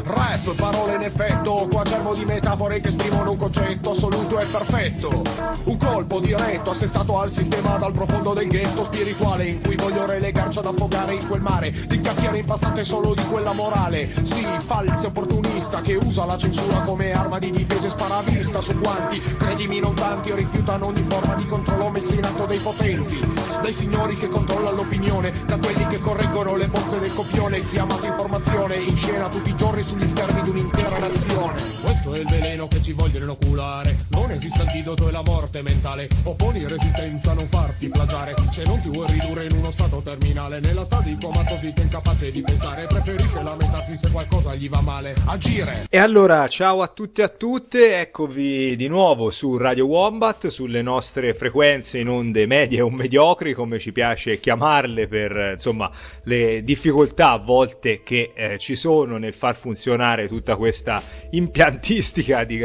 Rap, parole in effetto, quaderno di metafore che esprimono un concetto assoluto e perfetto. Un colpo diretto, assestato al sistema dal profondo del ghetto spirituale, in cui voglio relegarci ad affogare in quel mare di chiacchiere impastate solo di quella morale. Sì, falsa opportunista che usa la censura come arma di difesa e sparavista su quanti, credimi non tanti, rifiutano ogni forma di controllo messo in atto dai potenti, dai signori che controllano l'opinione, da quelli che correggono le bozze del copione, chiamata informazione in scena tutti i giorni sugli schermi di un'intera nazione. Questo è il veleno che ci vogliono inoculare, non esiste antidoto e la morte mentale, opponi resistenza, non farti plagiare, se non ti vuoi ridurre in uno stato terminale, nella stasi comatosita incapace di pensare, preferisce lamentarsi se qualcosa gli va male, agire. E allora ciao a tutti e a tutte, eccovi di nuovo su Radio Wombat, sulle nostre frequenze in onde medie o mediocri, come ci piace chiamarle, per insomma le difficoltà a volte che ci sono nel far funzionare tutta questa impiantistica di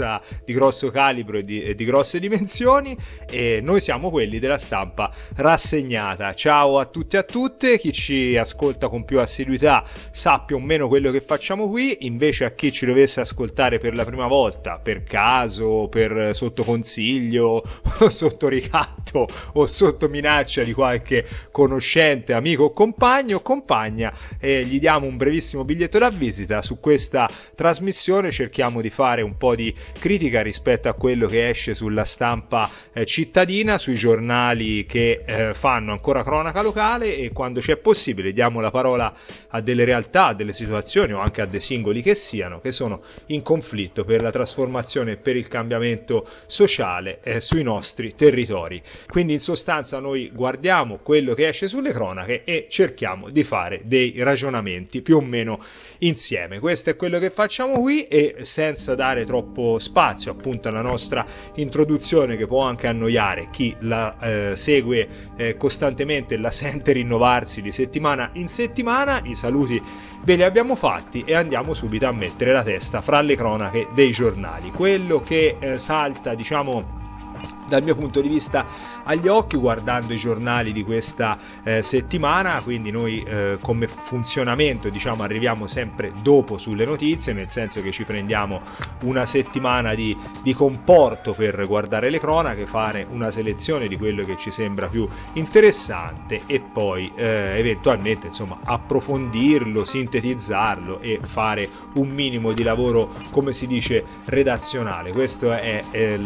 grosso calibro e di grosse dimensioni. E noi siamo quelli della stampa rassegnata. Ciao a tutti e a tutte, chi ci ascolta con più assiduità sa più o meno quello che facciamo qui, invece a chi ci dovesse ascoltare per la prima volta, per caso, per sotto consiglio, sotto ricatto o sotto minaccia di qualche conoscente, amico o compagno o compagna, gli diamo un brevissimo biglietto da visita. Su questa trasmissione cerchiamo di fare un po' di critica rispetto a quello che esce sulla stampa cittadina, sui giornali che fanno ancora cronaca locale, e quando c'è possibile diamo la parola a delle realtà, a delle situazioni o anche a dei singoli che siano, che sono in conflitto per la trasformazione e per il cambiamento sociale sui nostri territori. Quindi in sostanza noi guardiamo quello che esce sulle cronache e cerchiamo di fare dei ragionamenti più o meno insieme. Questo è quello che facciamo qui, e senza dare troppo spazio appunto alla nostra introduzione, che può anche annoiare chi la segue costantemente e la sente rinnovarsi di settimana in settimana, i saluti ve li abbiamo fatti e andiamo subito a mettere la testa fra le cronache dei giornali. Quello che salta, diciamo, dal mio punto di vista agli occhi guardando i giornali di questa settimana, quindi noi come funzionamento, diciamo, arriviamo sempre dopo sulle notizie, nel senso che ci prendiamo una settimana di comporto per guardare le cronache, fare una selezione di quello che ci sembra più interessante e poi eventualmente, insomma, approfondirlo, sintetizzarlo e fare un minimo di lavoro, come si dice, redazionale. Questo è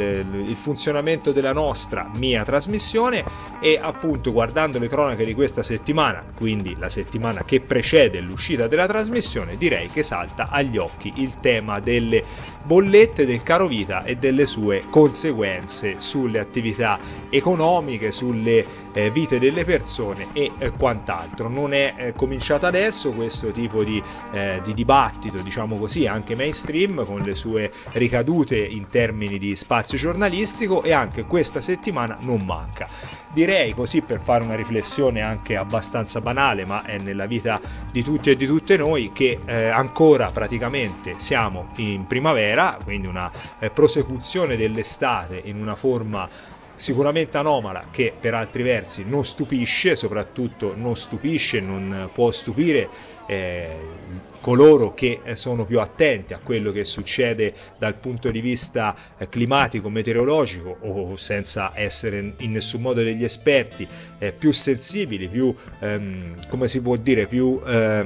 il funzionamento della mia trasmissione, e appunto guardando le cronache di questa settimana, quindi la settimana che precede l'uscita della trasmissione, direi che salta agli occhi il tema delle bollette, del carovita e delle sue conseguenze sulle attività economiche, sulle vite delle persone e quant'altro. Non è cominciato adesso questo tipo di dibattito, diciamo così, anche mainstream, con le sue ricadute in termini di spazio giornalistico, e anche questa settimana non manca. Direi così, per fare una riflessione anche abbastanza banale, ma è nella vita di tutti e di tutte noi, che ancora praticamente siamo in primavera, quindi una prosecuzione dell'estate in una forma sicuramente anomala, che per altri versi non stupisce, soprattutto non può stupire coloro che sono più attenti a quello che succede dal punto di vista climatico, meteorologico, o senza essere in nessun modo degli esperti, più sensibili, più come si può dire, più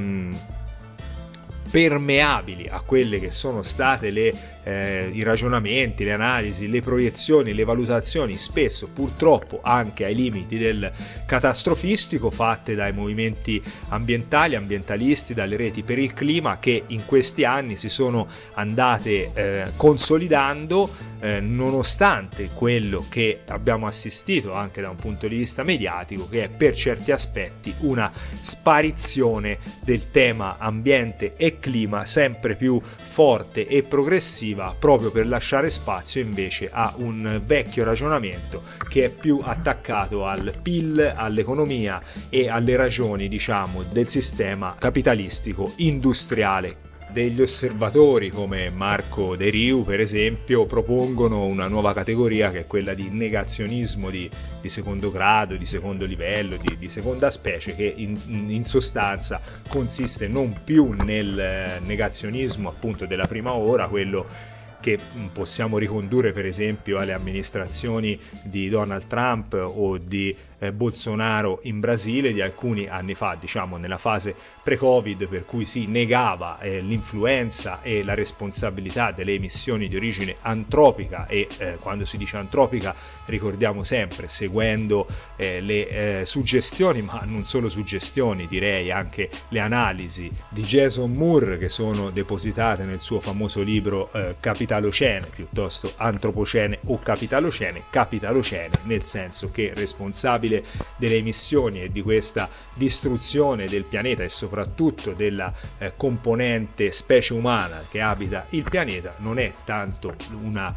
permeabili a quelle che sono state i ragionamenti, le analisi, le proiezioni, le valutazioni, spesso purtroppo anche ai limiti del catastrofistico, fatte dai movimenti ambientalisti, dalle reti per il clima, che in questi anni si sono andate consolidando, nonostante quello che abbiamo assistito anche da un punto di vista mediatico, che è per certi aspetti una sparizione del tema ambiente e clima sempre più forte e progressiva, proprio per lasciare spazio invece a un vecchio ragionamento che è più attaccato al PIL, all'economia e alle ragioni, diciamo, del sistema capitalistico industriale degli osservatori come Marco De Riu, per esempio, propongono una nuova categoria che è quella di negazionismo di secondo grado, di secondo livello, di seconda specie, che in sostanza consiste non più nel negazionismo appunto della prima ora, quello che possiamo ricondurre per esempio alle amministrazioni di Donald Trump o di Bolsonaro in Brasile di alcuni anni fa, diciamo nella fase pre-Covid, per cui si negava l'influenza e la responsabilità delle emissioni di origine antropica, e quando si dice antropica ricordiamo sempre, seguendo le suggestioni, ma non solo suggestioni, direi anche le analisi di Jason Moore, che sono depositate nel suo famoso libro Capitalocene, piuttosto Antropocene o Capitalocene, nel senso che responsabile delle emissioni e di questa distruzione del pianeta e soprattutto della componente specie umana che abita il pianeta non è tanto una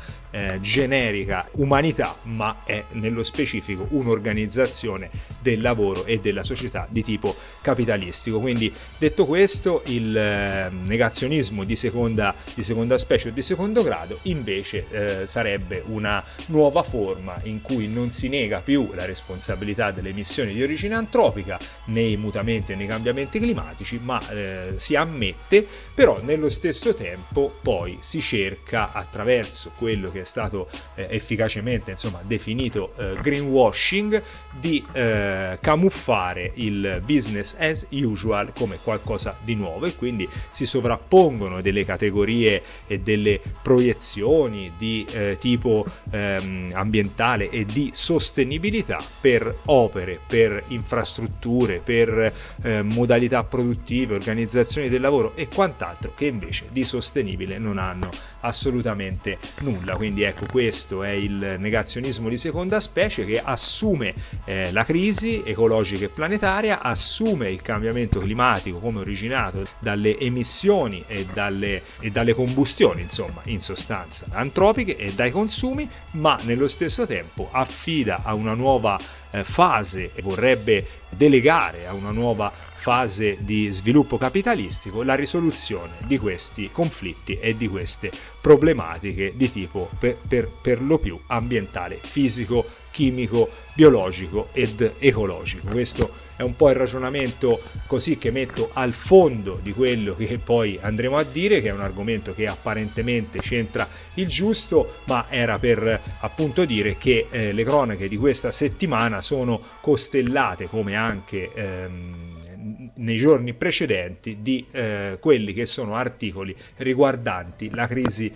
generica umanità, ma è nello specifico un'organizzazione del lavoro e della società di tipo capitalistico. Quindi, detto questo, il negazionismo di seconda specie o di secondo grado invece sarebbe una nuova forma in cui non si nega più la responsabilità delle emissioni di origine antropica nei mutamenti e nei cambiamenti climatici, ma si ammette, però nello stesso tempo poi si cerca, attraverso quello che è stato efficacemente definito greenwashing, di camuffare il business as usual come qualcosa di nuovo, e quindi si sovrappongono delle categorie e delle proiezioni di tipo ambientale e di sostenibilità per opere, per infrastrutture, per modalità produttive, organizzazioni del lavoro e quant'altro, che invece di sostenibile non hanno assolutamente nulla. Quindi ecco, questo è il negazionismo di seconda specie, che assume la crisi ecologica e planetaria, assume il cambiamento climatico come originato dalle emissioni e dalle combustioni, insomma, in sostanza antropiche, e dai consumi, ma nello stesso tempo affida a una nuova fase e vorrebbe delegare a una nuova fase di sviluppo capitalistico la risoluzione di questi conflitti e di queste problematiche di tipo per lo più ambientale, fisico, chimico, biologico ed ecologico. Questo è un po' il ragionamento così che metto al fondo di quello che poi andremo a dire, che è un argomento che apparentemente c'entra il giusto, ma era per appunto dire che le cronache di questa settimana sono costellate, come anche nei giorni precedenti, di quelli che sono articoli riguardanti la crisi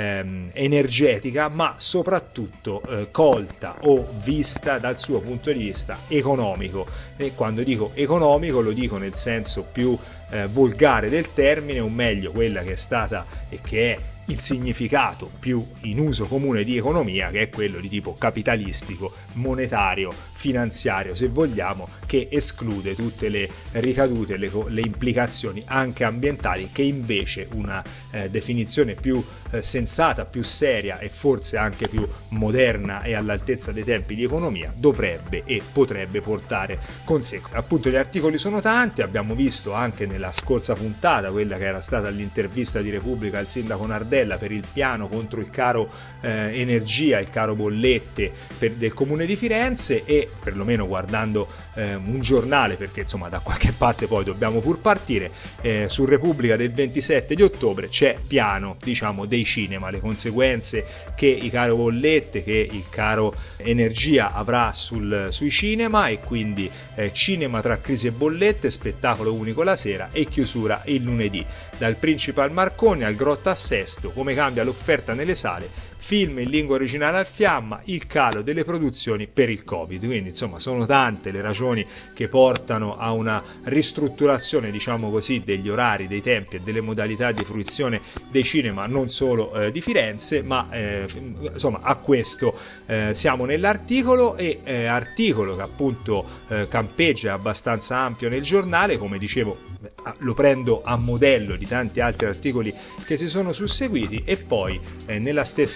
energetica, ma soprattutto colta o vista dal suo punto di vista economico. E quando dico economico lo dico nel senso più volgare del termine, o meglio quella che è stata e che è il significato più in uso comune di economia, che è quello di tipo capitalistico, monetario, finanziario, se vogliamo, che esclude tutte le ricadute, le implicazioni anche ambientali, che invece una definizione più sensata, più seria e forse anche più moderna e all'altezza dei tempi di economia dovrebbe e potrebbe portare con sé. Appunto, gli articoli sono tanti, abbiamo visto anche nella scorsa puntata, quella che era stata l'intervista di Repubblica al sindaco Nardella per il piano contro il caro energia, il caro bollette del comune di Firenze, e perlomeno guardando un giornale, perché insomma da qualche parte poi dobbiamo pur partire, su Repubblica del 27 di ottobre c'è piano, diciamo, dei cinema, le conseguenze che il caro bollette, che il caro energia avrà sui cinema, e quindi cinema tra crisi e bollette, spettacolo unico la sera e chiusura il lunedì. Dal Principe al Marconi al Grotta a Sesto, come cambia l'offerta nelle sale, film in lingua originale al fiamma, il calo delle produzioni per il Covid. Quindi insomma sono tante le ragioni che portano a una ristrutturazione, diciamo così, degli orari, dei tempi e delle modalità di fruizione dei cinema, non solo di Firenze, ma insomma a questo siamo nell'articolo, e articolo che appunto campeggia abbastanza ampio nel giornale, come dicevo. Lo prendo a modello di tanti altri articoli che si sono susseguiti, e poi nella stessa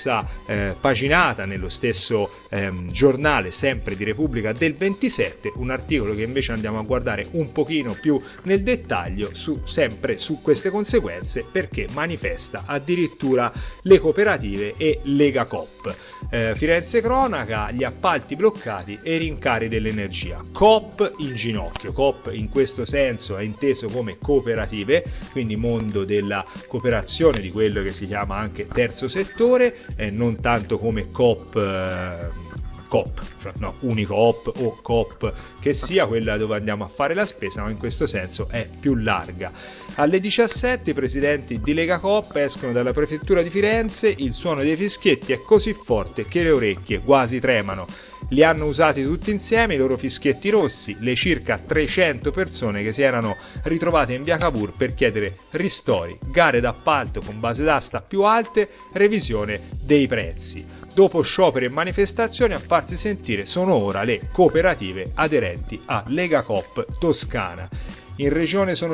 stessa paginata, nello stesso giornale sempre di Repubblica del 27, un articolo che invece andiamo a guardare un pochino più nel dettaglio sempre su queste conseguenze, perché manifesta addirittura le cooperative e Lega Coop. Firenze Cronaca, gli appalti bloccati e i rincari dell'energia. Coop in ginocchio. Coop in questo senso è inteso come cooperative, quindi mondo della cooperazione, di quello che si chiama anche terzo settore, non tanto come Coop, cioè no, Unicoop o Coop che sia, quella dove andiamo a fare la spesa, ma in questo senso è più larga. Alle 17 i presidenti di Lega Coop escono dalla prefettura di Firenze, il suono dei fischietti è così forte che le orecchie quasi tremano. Li hanno usati tutti insieme i loro fischietti rossi, le circa 300 persone che si erano ritrovate in via Cavour per chiedere ristori, gare d'appalto con base d'asta più alte, revisione dei prezzi. Dopo scioperi e manifestazioni, a farsi sentire sono ora le cooperative aderenti a Lega Coop Toscana. In regione sono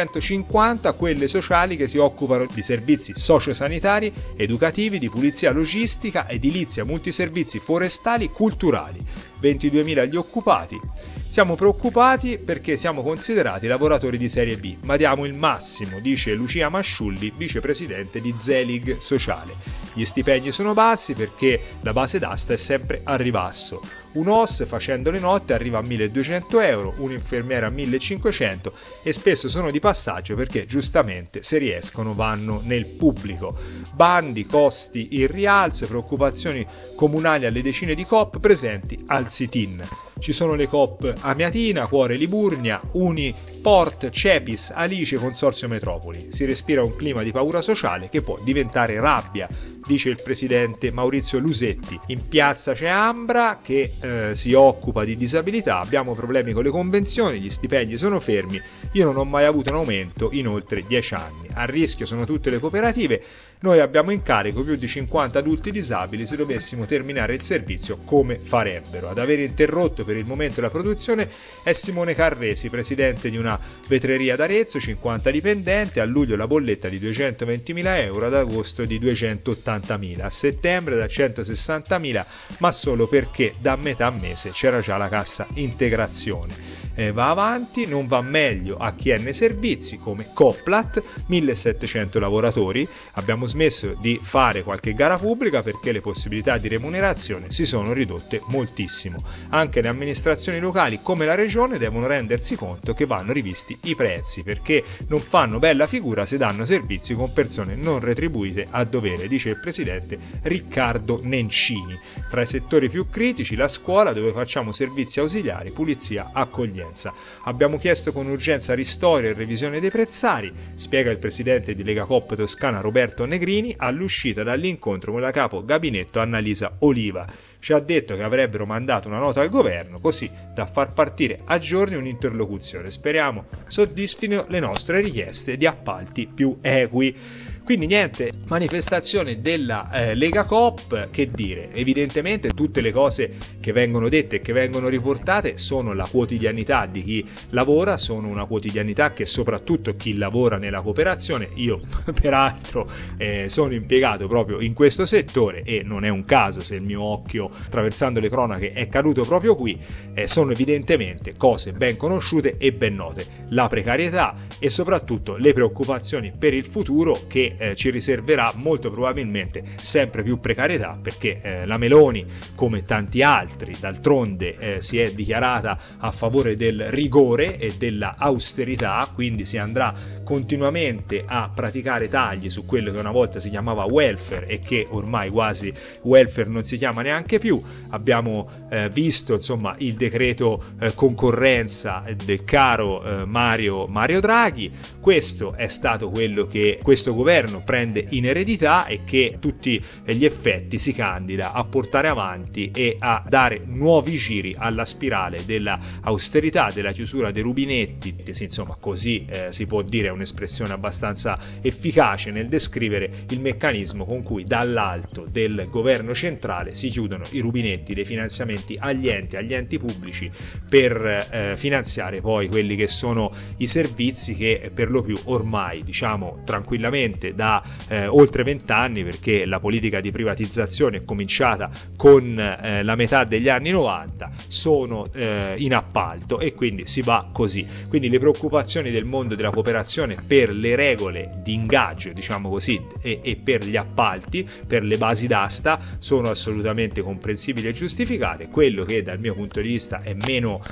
550 quelle sociali che si occupano di servizi sociosanitari, educativi, di pulizia logistica, edilizia, multiservizi forestali, culturali. 22.000 gli occupati. Siamo preoccupati perché siamo considerati lavoratori di serie B, ma diamo il massimo, dice Lucia Masciulli, vicepresidente di Zelig Sociale. Gli stipendi sono bassi perché la base d'asta è sempre a ribasso. Un OS facendo le notte arriva a 1.200 euro, un'infermiera a 1.500 e spesso sono di passaggio perché giustamente se riescono vanno nel pubblico. Bandi, costi in rialzo, preoccupazioni comunali alle decine di Coop presenti al sit-in. Ci sono le Coop Amiatina, Cuore Liburnia, Uni, Port, Cepis, Alice, Consorzio Metropoli. Si respira un clima di paura sociale che può diventare rabbia, dice il presidente Maurizio Lusetti. In piazza c'è Ambra che si occupa di disabilità, abbiamo problemi con le convenzioni, gli stipendi sono fermi, io non ho mai avuto un aumento in oltre 10 anni. A rischio sono tutte le cooperative, noi abbiamo in carico più di 50 adulti disabili, se dovessimo terminare il servizio come farebbero? Ad aver interrotto per il momento la produzione è Simone Carresi, presidente di una vetreria d'Arezzo, 50 dipendenti, a luglio la bolletta di 220.000 euro, ad agosto di 280.000, a settembre da 160.000, ma solo perché da metà mese c'era già la cassa integrazione. Va avanti, non va meglio a chi è nei servizi come Coplat, 1.700 lavoratori, abbiamo smesso di fare qualche gara pubblica perché le possibilità di remunerazione si sono ridotte moltissimo. Anche le amministrazioni locali come la regione devono rendersi conto che vanno rivisti i prezzi perché non fanno bella figura se danno servizi con persone non retribuite a dovere, dice il presidente Riccardo Nencini. Tra i settori più critici la scuola, dove facciamo servizi ausiliari, pulizia, accoglienza. Abbiamo chiesto con urgenza ristori e revisione dei prezzari, spiega il presidente di Lega Coop Toscana Roberto Negrini all'uscita dall'incontro con la capo gabinetto Annalisa Oliva. Ci ha detto che avrebbero mandato una nota al governo così da far partire a giorni un'interlocuzione. Speriamo soddisfino le nostre richieste di appalti più equi. Quindi niente, manifestazione della Lega Coop, che dire, evidentemente tutte le cose che vengono dette e che vengono riportate sono la quotidianità di chi lavora, sono una quotidianità che soprattutto chi lavora nella cooperazione, io peraltro sono impiegato proprio in questo settore e non è un caso se il mio occhio attraversando le cronache è caduto proprio qui, sono evidentemente cose ben conosciute e ben note, la precarietà e soprattutto le preoccupazioni per il futuro che ci riserverà molto probabilmente sempre più precarietà perché la Meloni, come tanti altri, d'altronde si è dichiarata a favore del rigore e della austerità, quindi si andrà continuamente a praticare tagli su quello che una volta si chiamava welfare e che ormai quasi welfare non si chiama neanche più. Abbiamo visto insomma il decreto concorrenza del caro Mario Draghi. Questo è stato quello che questo governo prende in eredità e che tutti gli effetti si candida a portare avanti e a dare nuovi giri alla spirale della austerità, della chiusura dei rubinetti, insomma così si può dire, è un'espressione abbastanza efficace nel descrivere il meccanismo con cui dall'alto del governo centrale si chiudono i rubinetti dei finanziamenti agli enti pubblici per finanziare poi quelli che sono i servizi che per lo più ormai, diciamo tranquillamente, da oltre 20 anni, perché la politica di privatizzazione è cominciata con la metà degli anni 90, sono in appalto, e quindi si va così. Quindi le preoccupazioni del mondo della cooperazione per le regole di ingaggio, diciamo così, e per gli appalti, per le basi d'asta, sono assolutamente comprensibili e giustificate. Quello che dal mio punto di vista è meno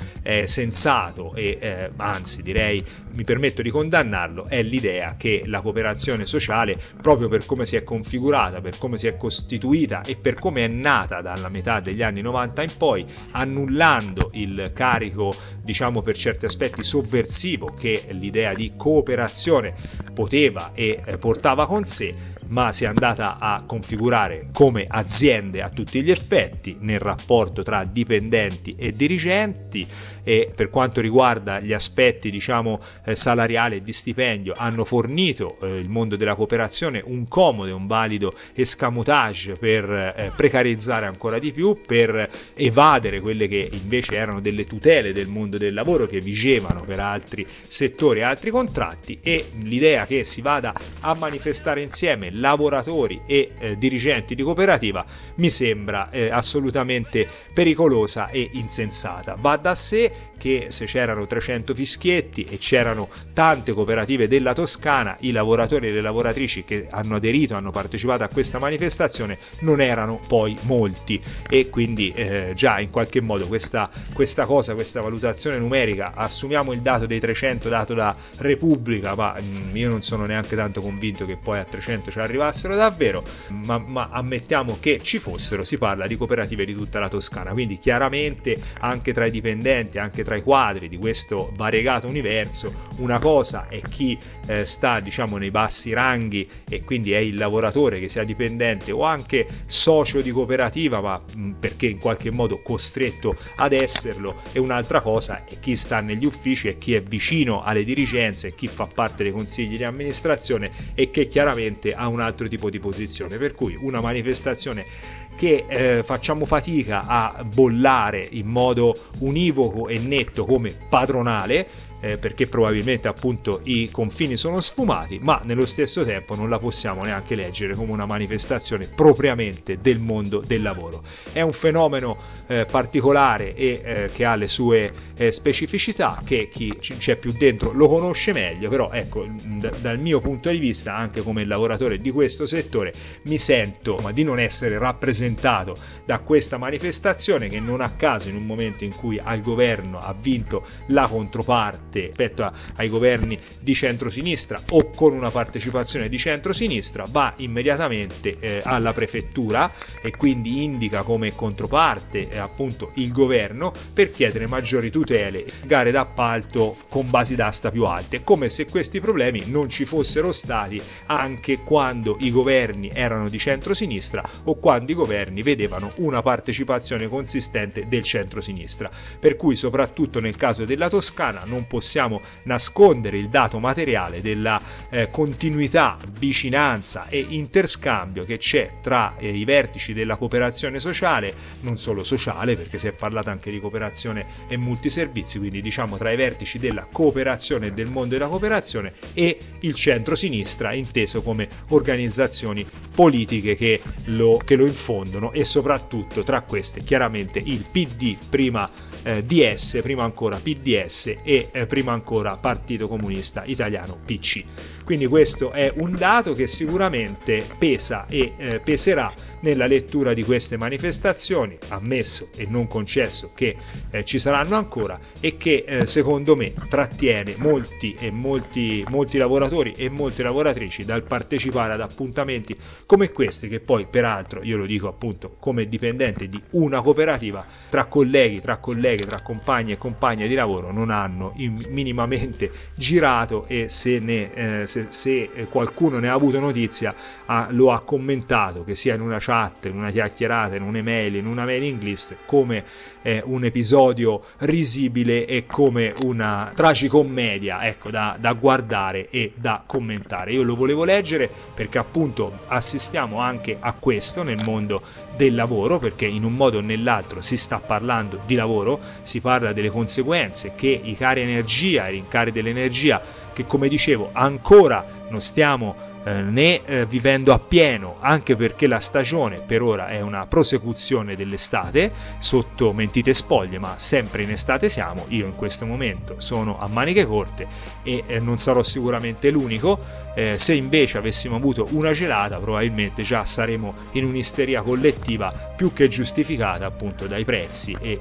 sensato e anzi direi, mi permetto di condannarlo, è l'idea che la cooperazione sociale, proprio per come si è configurata, per come si è costituita e per come è nata dalla metà degli anni 90 in poi, annullando il carico, diciamo per certi aspetti sovversivo, che l'idea di cooperazione poteva e portava con sé, ma si è andata a configurare come aziende a tutti gli effetti nel rapporto tra dipendenti e dirigenti, e per quanto riguarda gli aspetti, diciamo, salariali e di stipendio, hanno fornito il mondo della cooperazione un comodo e un valido escamotage per precarizzare ancora di più, per evadere quelle che invece erano delle tutele del mondo del lavoro che vigevano per altri settori e altri contratti. E l'idea che si vada a manifestare insieme lavoratori e dirigenti di cooperativa mi sembra assolutamente pericolosa e insensata. Va da sé che se c'erano 300 fischietti e c'erano tante cooperative della Toscana, i lavoratori e le lavoratrici che hanno aderito, hanno partecipato a questa manifestazione non erano poi molti, e quindi già in qualche modo questa valutazione numerica, assumiamo il dato dei 300 dato da Repubblica, ma io non sono neanche tanto convinto che poi a 300 ci arrivassero davvero, ma ammettiamo che ci fossero, si parla di cooperative di tutta la Toscana, quindi chiaramente anche tra i dipendenti, anche tra i quadri di questo variegato universo, una cosa è chi sta, diciamo, nei bassi ranghi e quindi è il lavoratore, che sia dipendente o anche socio di cooperativa, ma perché in qualche modo costretto ad esserlo, e un'altra cosa è chi sta negli uffici e chi è vicino alle dirigenze e chi fa parte dei consigli di amministrazione e che chiaramente ha un altro tipo di posizione, per cui una manifestazione che facciamo fatica a bollare in modo univoco e netto come padronale, perché probabilmente appunto i confini sono sfumati, ma nello stesso tempo non la possiamo neanche leggere come una manifestazione propriamente del mondo del lavoro. È un fenomeno particolare e che ha le sue specificità, che chi c'è più dentro lo conosce meglio, però ecco, dal mio punto di vista, anche come lavoratore di questo settore, mi sento di non essere rappresentato da questa manifestazione, che non a caso in un momento in cui al governo ha vinto la controparte rispetto ai governi di centrosinistra o con una partecipazione di centrosinistra, va immediatamente alla prefettura e quindi indica come controparte appunto il governo per chiedere maggiori tutele, gare d'appalto con basi d'asta più alte, come se questi problemi non ci fossero stati anche quando i governi erano di centrosinistra o quando i governi vedevano una partecipazione consistente del centrosinistra. Per cui soprattutto nel caso della Toscana non possiamo nascondere il dato materiale della continuità, vicinanza e interscambio che c'è tra i vertici della cooperazione sociale, non solo sociale perché si è parlato anche di cooperazione e multiservizi, quindi diciamo tra i vertici della cooperazione e del mondo della cooperazione, e il centro-sinistra inteso come organizzazioni politiche che lo infondono, e soprattutto tra queste chiaramente il PD, prima DS, prima ancora PDS e prima ancora Partito Comunista Italiano PC. Quindi questo è un dato che sicuramente pesa e peserà nella lettura di queste manifestazioni, ammesso e non concesso che ci saranno ancora, e che secondo me trattiene molti lavoratori e molte lavoratrici dal partecipare ad appuntamenti come questi, che poi peraltro, io lo dico appunto come dipendente di una cooperativa, tra colleghi, tra compagni e compagne di lavoro non hanno in minimamente girato, e se qualcuno ne ha avuto notizia lo ha commentato, che sia in una chat, in una chiacchierata, in un'email, in una mailing list, come un episodio risibile e come una tragicommedia, ecco, da guardare e da commentare. Io lo volevo leggere perché appunto assistiamo anche a questo nel mondo del lavoro, perché in un modo o nell'altro si sta parlando di lavoro, si parla delle conseguenze che i cari energia, i rincari dell'energia, che come dicevo ancora non stiamo vivendo appieno, anche perché la stagione per ora è una prosecuzione dell'estate sotto mentite spoglie, ma sempre in estate siamo. Io in questo momento sono a maniche corte e non sarò sicuramente l'unico. Se invece avessimo avuto una gelata, probabilmente già saremo in un'isteria collettiva più che giustificata appunto dai prezzi e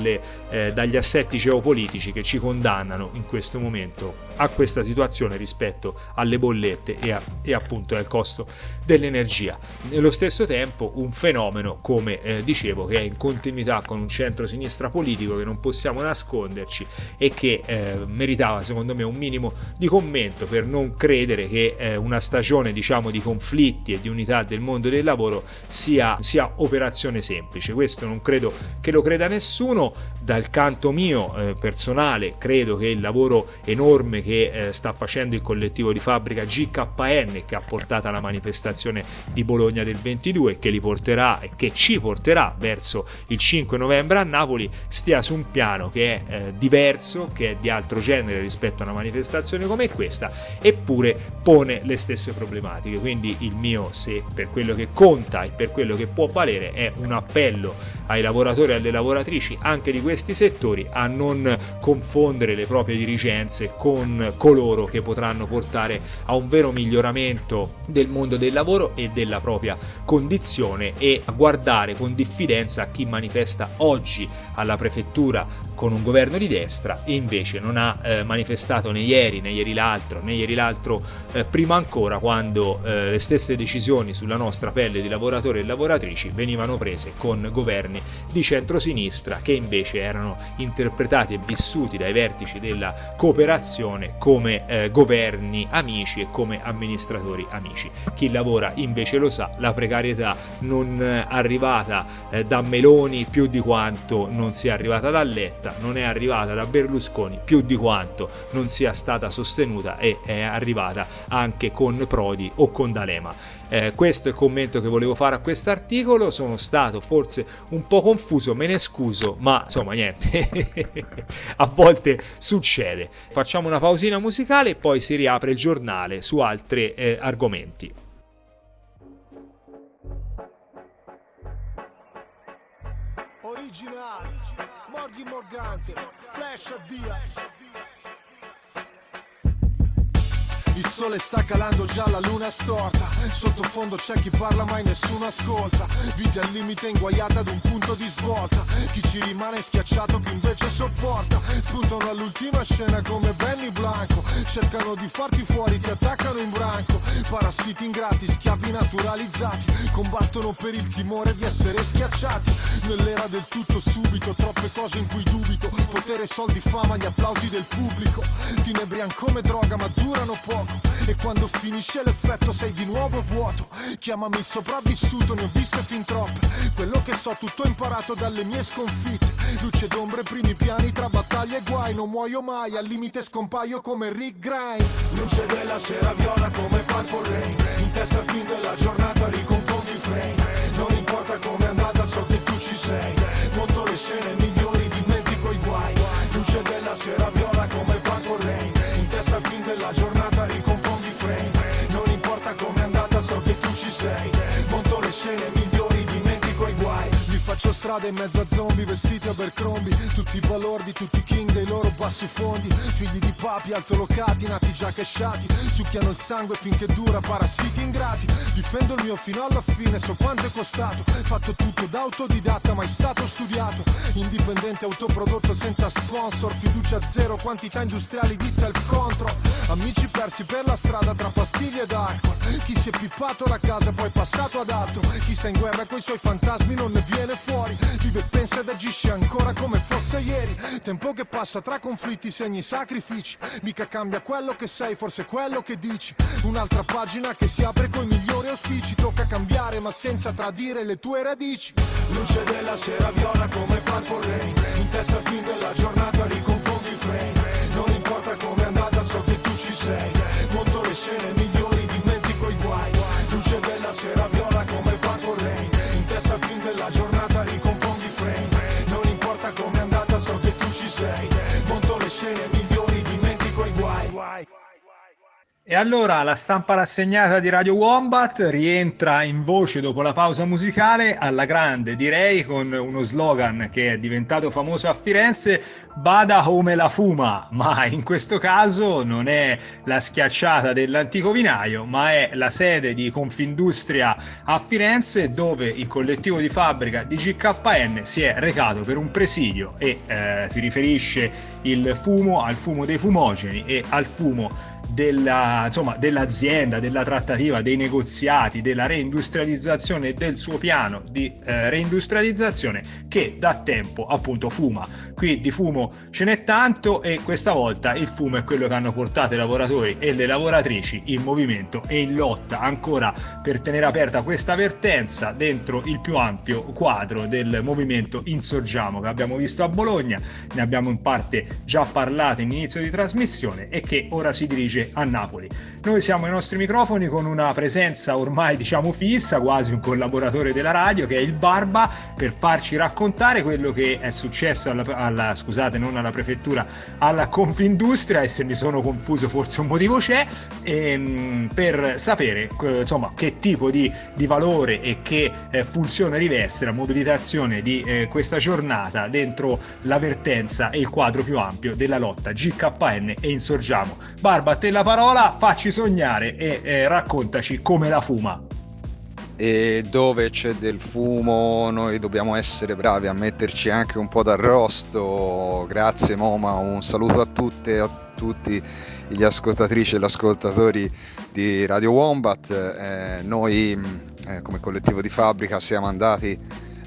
dagli assetti geopolitici che ci condannano in questo momento a questa situazione rispetto alle bollette e appunto al costo dell'energia. Nello stesso tempo un fenomeno, come dicevo, che è in continuità con un centro-sinistra politico che non possiamo nasconderci e che meritava secondo me un minimo di commento, per non credere che una stagione diciamo di conflitti e di unità del mondo del lavoro sia operazione semplice. Questo non credo che lo creda nessuno. Dal canto mio personale credo che il lavoro enorme che sta facendo il collettivo di fabbrica GKN, che ha portato alla manifestazione di Bologna del 22 e che li porterà e che ci porterà verso il 5 novembre a Napoli, stia su un piano che è diverso, che è di altro genere rispetto a una manifestazione come questa, eppure pone le stesse problematiche. Quindi il mio, se per quello che conta e per quello che può valere, è un appello ai lavoratori e alle lavoratrici anche di questi settori a non confondere le proprie dirigenze con coloro che potranno portare a un vero miglioramento del mondo del lavoro e della propria condizione, e a guardare con diffidenza a chi manifesta oggi alla prefettura con un governo di destra e invece non ha manifestato né ieri l'altro prima ancora, quando le stesse decisioni sulla nostra pelle di lavoratori e lavoratrici venivano prese con governi di centrosinistra che invece erano interpretati e vissuti dai vertici della cooperazione come governi amici e come amministratori amici. Chi lavora invece lo sa, la precarietà non è arrivata da Meloni più di quanto non sia arrivata da Letta, non è arrivata da Berlusconi più di quanto non sia stata sostenuta e è arrivata anche con Prodi o con D'Alema. Questo è il commento che volevo fare a questo articolo. Sono stato forse un po' confuso, me ne scuso, ma insomma niente, a volte succede. Facciamo una pausina musicale e poi si riapre il giornale su altri argomenti. Originali, Morghi Morgante, Flash Diaz. Il sole sta calando, già la luna è storta. Sottofondo c'è chi parla mai nessuno ascolta. Vita al limite inguaiata ad un punto di svolta. Chi ci rimane schiacciato, chi invece sopporta. Spuntano all'ultima scena come Benny Blanco. Cercano di farti fuori, ti attaccano in branco. Parassiti ingrati, schiavi naturalizzati. Combattono per il timore di essere schiacciati. Nell'era del tutto subito, troppe cose in cui dubito. Potere, soldi, fama, gli applausi del pubblico. Ti inebrian come droga ma durano poco. E quando finisce l'effetto sei di nuovo vuoto. Chiamami sopravvissuto, ne ho viste fin troppe. Quello che so tutto imparato dalle mie sconfitte. Luce d'ombre, primi piani tra battaglie e guai. Non muoio mai, al limite scompaio come Rick Grimes. Luce della sera viola come Purple Rain. In testa al fin della giornata ricomponi il frame. Non importa come è andata, so che tu ci sei. Monto le scene migliori, dimentico i guai. Luce della sera viola come Purple Rain. In testa al fin della giornata ricomponi il frame. Non importa come è andata, so che tu ci sei. Monto le scene migliori, dimentico i guai. Vi faccio strada in mezzo a zombie vestiti a Abercrombie. Tutti i balordi, tutti i king dei loro bassi fondi. Figli di papi altolocati, nati già casciati. Succhiano il sangue finché dura, parassiti ingrati. Difendo il mio fino alla fine, so quanto è costato. Fatto tutto da autodidatta, mai stato studiato. Indipendente, autoprodotto senza sponsor. Fiducia zero, quantità industriali di self-control. Amici persi per la strada tra pastiglie ed alcol. Chi si è pippato la casa poi passato ad altro. Chi sta in guerra coi suoi fantasmi non ne viene fuori, vive e pensa ed agisce ancora come fosse ieri. Tempo che passa tra conflitti, segni, sacrifici, mica cambia quello che sei, forse quello che dici. Un'altra pagina che si apre coi migliori auspici, tocca cambiare ma senza tradire le tue radici. Luce della sera viola come Purple Rain, in testa al fin della giornata ricomponi il frame. Non importa come è andata, so che tu ci sei, monto le scene migliori, dimentico i guai. Luce della sera viola come Purple Rain, in testa al fin della giornata ricomponi il frame. Non importa come è andata, so che tu ci sei, monto le scene migliori, dimentico i guai. E allora la stampa rassegnata di Radio Wombat rientra in voce dopo la pausa musicale alla grande, direi, con uno slogan che è diventato famoso a Firenze: bada come la fuma, ma in questo caso non è la schiacciata dell'antico vinaio, ma è la sede di Confindustria a Firenze, dove il collettivo di fabbrica di GKN si è recato per un presidio e si riferisce al fumo dei fumogeni e al fumo dell'azienda, della trattativa, dei negoziati, della reindustrializzazione e del suo piano di reindustrializzazione, che da tempo appunto fuma. Qui di fumo ce n'è tanto e questa volta il fumo è quello che hanno portato i lavoratori e le lavoratrici in movimento e in lotta ancora per tenere aperta questa vertenza dentro il più ampio quadro del movimento Insorgiamo che abbiamo visto a Bologna, ne abbiamo in parte già parlato in inizio di trasmissione e che ora si dirige a Napoli. Noi siamo ai nostri microfoni con una presenza ormai diciamo fissa, quasi un collaboratore della radio, che è il Barba, per farci raccontare quello che è successo non alla prefettura, alla Confindustria, e se mi sono confuso forse un motivo c'è, per sapere insomma che tipo di valore e che funzione riveste la mobilitazione di questa giornata dentro la vertenza e il quadro più ampio della lotta GKN e Insorgiamo. Barba, a te la parola, facci sognare e raccontaci come la fuma. E dove c'è del fumo noi dobbiamo essere bravi a metterci anche un po' d'arrosto. Grazie Moma, un saluto a tutte e a tutti gli ascoltatrici e gli ascoltatori di Radio Wombat. Noi come collettivo di fabbrica siamo andati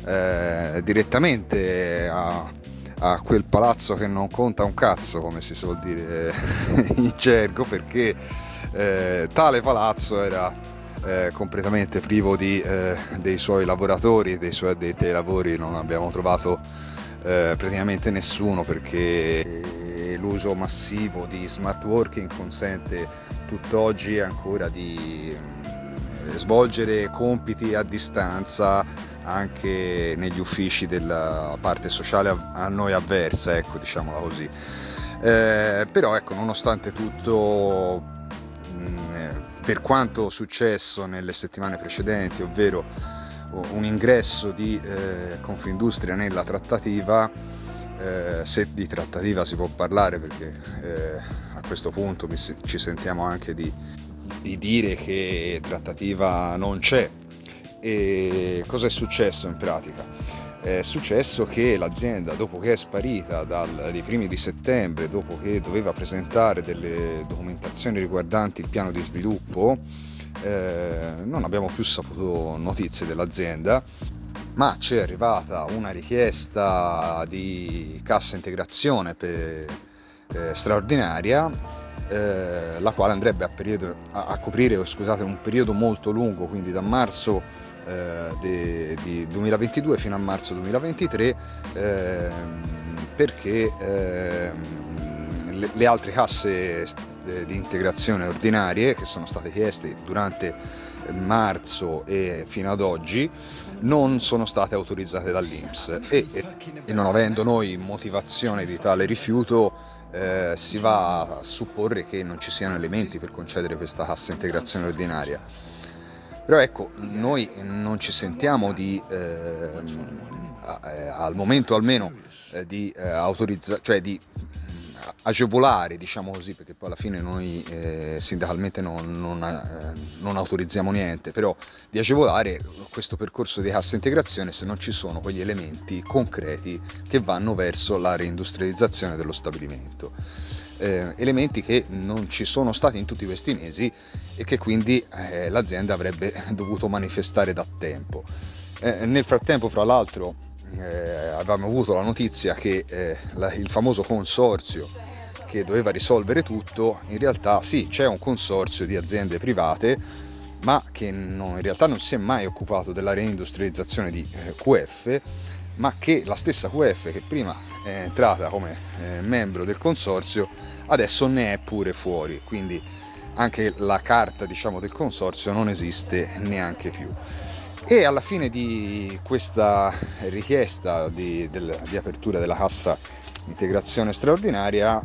direttamente a quel palazzo che non conta un cazzo, come si suol dire in gergo, perché tale palazzo era completamente privo dei suoi lavoratori, dei suoi addetti ai lavori. Non abbiamo trovato praticamente nessuno, perché l'uso massivo di smart working consente tutt'oggi ancora di svolgere compiti a distanza anche negli uffici della parte sociale a noi avversa, ecco, diciamola così. Però ecco, nonostante tutto, per quanto successo nelle settimane precedenti, ovvero un ingresso di Confindustria nella trattativa, se di trattativa si può parlare, perché a questo punto ci sentiamo anche di dire che trattativa non c'è. E cosa è successo in pratica? È successo che l'azienda, dopo che è sparita dai primi di settembre, dopo che doveva presentare delle documentazioni riguardanti il piano di sviluppo, non abbiamo più saputo notizie dell'azienda, ma ci è arrivata una richiesta di cassa integrazione straordinaria, la quale andrebbe a coprire un periodo molto lungo, quindi da marzo di 2022 fino a marzo 2023, perché le altre casse di integrazione ordinarie che sono state chieste durante marzo e fino ad oggi non sono state autorizzate dall'INPS, e non avendo noi motivazione di tale rifiuto, si va a supporre che non ci siano elementi per concedere questa cassa integrazione ordinaria. Però ecco, noi non ci sentiamo al momento almeno di autorizzare, cioè di agevolare, diciamo così, perché poi alla fine noi sindacalmente non autorizziamo niente, però di agevolare questo percorso di cassa integrazione se non ci sono quegli elementi concreti che vanno verso la reindustrializzazione dello stabilimento. Elementi che non ci sono stati in tutti questi mesi e che quindi l'azienda avrebbe dovuto manifestare da tempo. Nel frattempo, fra l'altro, avevamo avuto la notizia che il famoso consorzio che doveva risolvere tutto, in realtà sì, c'è un consorzio di aziende private, ma che in realtà non si è mai occupato della reindustrializzazione di QF, ma che la stessa QF, che prima è entrata come membro del consorzio, adesso ne è pure fuori, quindi anche la carta, diciamo, del consorzio non esiste neanche più. E alla fine di questa richiesta di apertura della cassa integrazione straordinaria,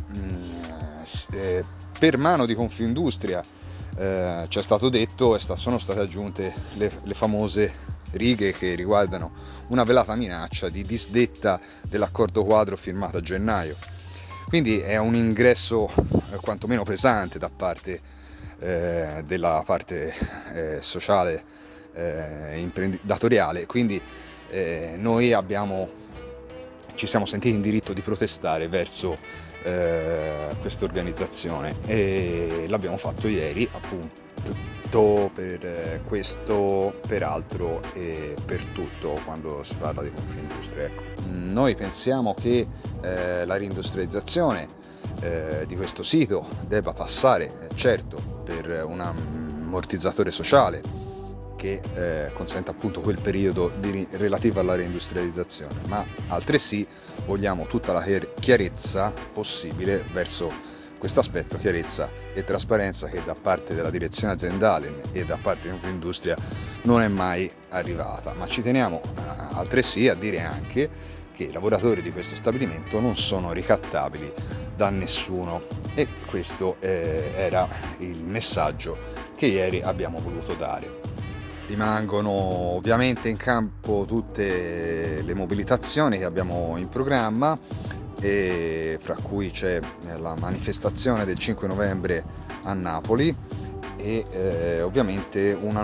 per mano di Confindustria c'è stato detto sono state aggiunte le famose righe che riguardano una velata minaccia di disdetta dell'accordo quadro firmato a gennaio. Quindi è un ingresso quantomeno pesante da parte della parte sociale imprenditoriale, quindi noi ci siamo sentiti in diritto di protestare verso questa organizzazione, e l'abbiamo fatto ieri, appunto, per questo, per altro e per tutto quando si parla di Confindustria. Ecco. Noi pensiamo che la reindustrializzazione di questo sito debba passare, certo, per un ammortizzatore sociale che consenta appunto quel periodo relativo alla reindustrializzazione, ma altresì vogliamo tutta la chiarezza possibile verso questo aspetto, chiarezza e trasparenza che da parte della direzione aziendale e da parte di Confindustria non è mai arrivata. Ma ci teniamo altresì a dire anche che i lavoratori di questo stabilimento non sono ricattabili da nessuno, e questo era il messaggio che ieri abbiamo voluto dare. Rimangono ovviamente in campo tutte le mobilitazioni che abbiamo in programma, e fra cui c'è la manifestazione del 5 novembre a Napoli e ovviamente un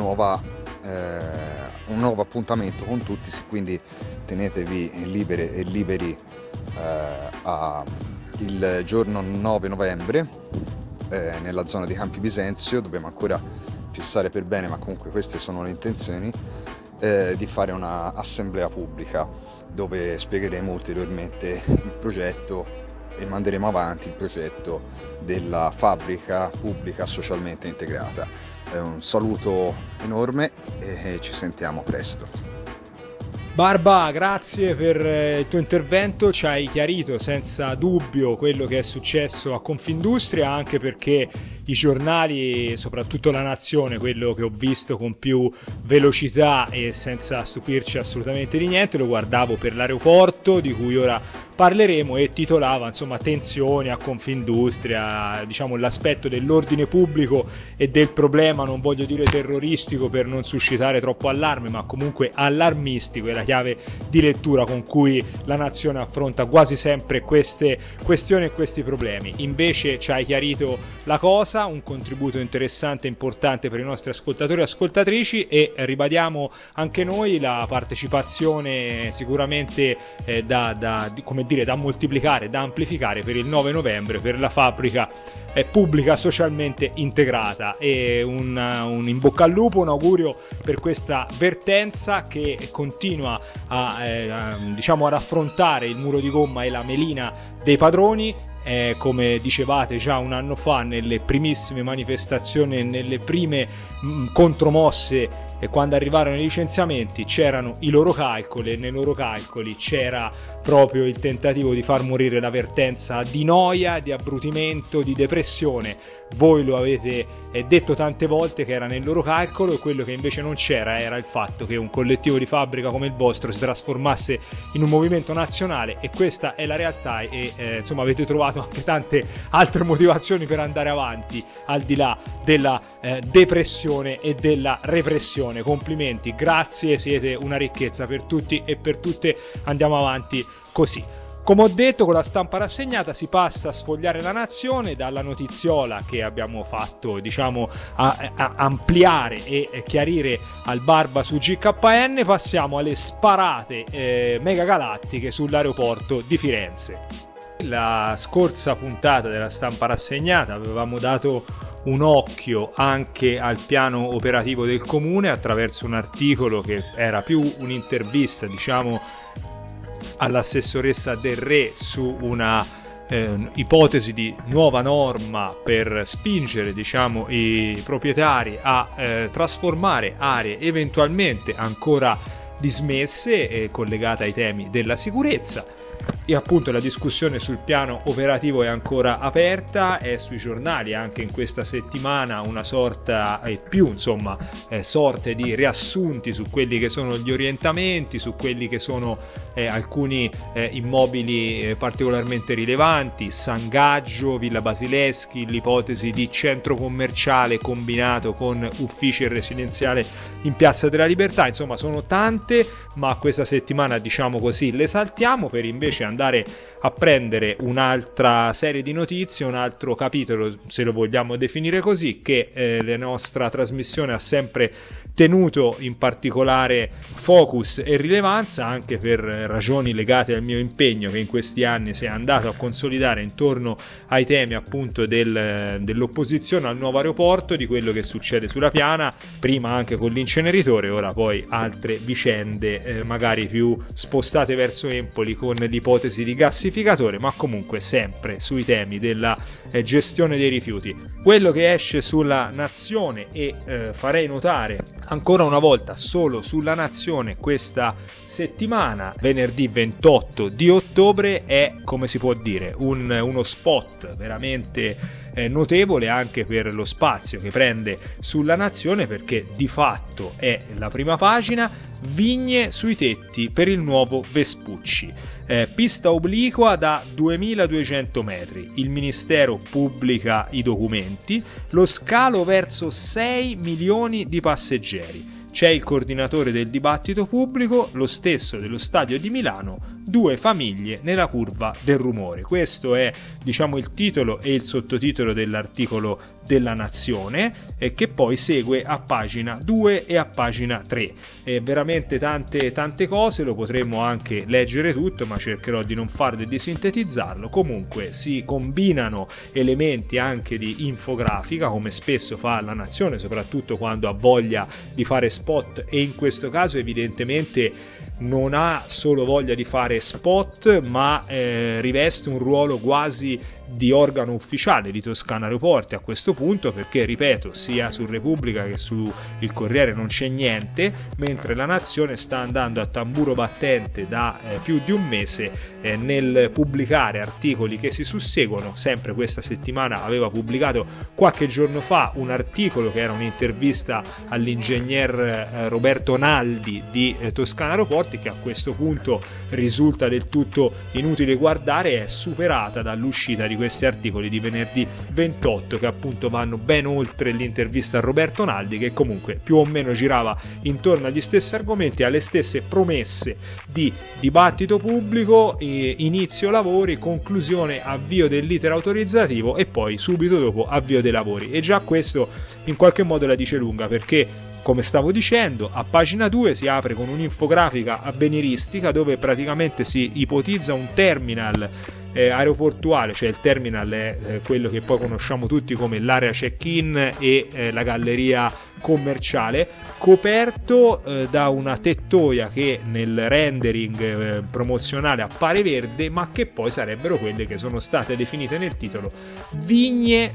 nuovo appuntamento con tutti, quindi tenetevi libere e liberi il giorno 9 novembre nella zona di Campi Bisenzio. Dobbiamo ancora fissare per bene, ma comunque queste sono le intenzioni, di fare una assemblea pubblica dove spiegheremo ulteriormente il progetto e manderemo avanti il progetto della fabbrica pubblica socialmente integrata. Un saluto enorme e ci sentiamo presto. Barba, grazie per il tuo intervento, ci hai chiarito senza dubbio quello che è successo a Confindustria, anche perché i giornali, soprattutto La Nazione, quello che ho visto con più velocità e senza stupirci assolutamente di niente, lo guardavo per l'aeroporto di cui ora parleremo, e titolava insomma tensioni a Confindustria, diciamo l'aspetto dell'ordine pubblico e del problema, non voglio dire terroristico per non suscitare troppo allarme, ma comunque allarmistico, è la chiave di lettura con cui La Nazione affronta quasi sempre queste questioni e questi problemi. Invece ci hai chiarito la cosa, un contributo interessante e importante per i nostri ascoltatori e ascoltatrici, e ribadiamo anche noi la partecipazione sicuramente da moltiplicare, da amplificare per il 9 novembre per la fabbrica pubblica socialmente integrata. E un in bocca al lupo, un augurio per questa vertenza che continua ad affrontare il muro di gomma e la melina dei padroni. Come dicevate già un anno fa, nelle primissime manifestazioni, nelle prime contromosse, quando arrivarono i licenziamenti, c'erano i loro calcoli, e nei loro calcoli c'era proprio il tentativo di far morire la vertenza di noia, di abbrutimento, di depressione. Voi lo avete detto tante volte che era nel loro calcolo, e quello che invece non c'era era il fatto che un collettivo di fabbrica come il vostro si trasformasse in un movimento nazionale, e questa è la realtà. E insomma avete trovato anche tante altre motivazioni per andare avanti al di là della depressione e della repressione. Complimenti, grazie, siete una ricchezza per tutti e per tutte. Andiamo avanti così. Come ho detto, con la stampa rassegnata si passa a sfogliare La Nazione, dalla notiziola che abbiamo fatto, a ampliare e chiarire al Barba su GKN, passiamo alle sparate megagalattiche sull'aeroporto di Firenze. La scorsa puntata della stampa rassegnata avevamo dato un occhio anche al piano operativo del comune attraverso un articolo che era più un'intervista, all'assessoressa Del Re su una ipotesi di nuova norma per spingere, diciamo, i proprietari a trasformare aree eventualmente ancora dismesse, collegate ai temi della sicurezza. E appunto la discussione sul piano operativo è ancora aperta, è sui giornali anche in questa settimana una sorta sorte di riassunti su quelli che sono gli orientamenti, su quelli che sono alcuni immobili particolarmente rilevanti, San Gaggio, Villa Basileschi, l'ipotesi di centro commerciale combinato con uffici e residenziale in Piazza della Libertà. Insomma, sono tante, ma questa settimana, diciamo così, le saltiamo per invece andare a prendere un'altra serie di notizie, un altro capitolo, se lo vogliamo definire così, che la nostra trasmissione ha sempre tenuto in particolare focus e rilevanza, anche per ragioni legate al mio impegno che in questi anni si è andato a consolidare intorno ai temi appunto dell'opposizione al nuovo aeroporto, di quello che succede sulla Piana, prima anche con l'inceneritore, ora poi altre vicende magari più spostate verso Empoli con l'ipotesi di gassificatore, ma comunque sempre sui temi della gestione dei rifiuti. Quello che esce sulla Nazione, e farei notare ancora una volta solo sulla Nazione questa settimana, venerdì 28 di ottobre, è, come si può dire, uno spot veramente notevole anche per lo spazio che prende sulla Nazione, perché di fatto è la prima pagina: vigne sui tetti per il nuovo Vespucci, pista obliqua da 2200 metri, il Ministero pubblica i documenti, lo scalo verso 6 milioni di passeggeri. C'è il coordinatore del dibattito pubblico, lo stesso dello stadio di Milano, 2 famiglie nella curva del rumore. Questo è, diciamo, il titolo e il sottotitolo dell'articolo della Nazione, che poi segue a pagina 2 e a pagina 3. Veramente tante cose, lo potremmo anche leggere tutto, ma cercherò di non farlo e di sintetizzarlo. Comunque si combinano elementi anche di infografica, come spesso fa la Nazione, soprattutto quando ha voglia di fare spot, e in questo caso evidentemente non ha solo voglia di fare spot, ma riveste un ruolo quasi di organo ufficiale di Toscana Aeroporti a questo punto, perché, ripeto, sia su Repubblica che su Il Corriere non c'è niente, mentre la Nazione sta andando a tamburo battente da più di un mese nel pubblicare articoli che si susseguono. Sempre questa settimana aveva pubblicato qualche giorno fa un articolo che era un'intervista all'ingegner Roberto Naldi di Toscana Aeroporti, che a questo punto risulta del tutto inutile guardare, è superata dall'uscita di questi articoli di venerdì 28, che appunto vanno ben oltre l'intervista a Roberto Naldi, che comunque più o meno girava intorno agli stessi argomenti, alle stesse promesse di dibattito pubblico, inizio lavori, conclusione, avvio dell'iter autorizzativo e poi subito dopo avvio dei lavori. E già questo in qualche modo la dice lunga, perché, come stavo dicendo, a pagina 2 si apre con un'infografica avveniristica dove praticamente si ipotizza un terminal aeroportuale, cioè il terminal è quello che poi conosciamo tutti come l'area check-in e la galleria commerciale, coperto da una tettoia che nel rendering promozionale appare verde, ma che poi sarebbero quelle che sono state definite nel titolo vigne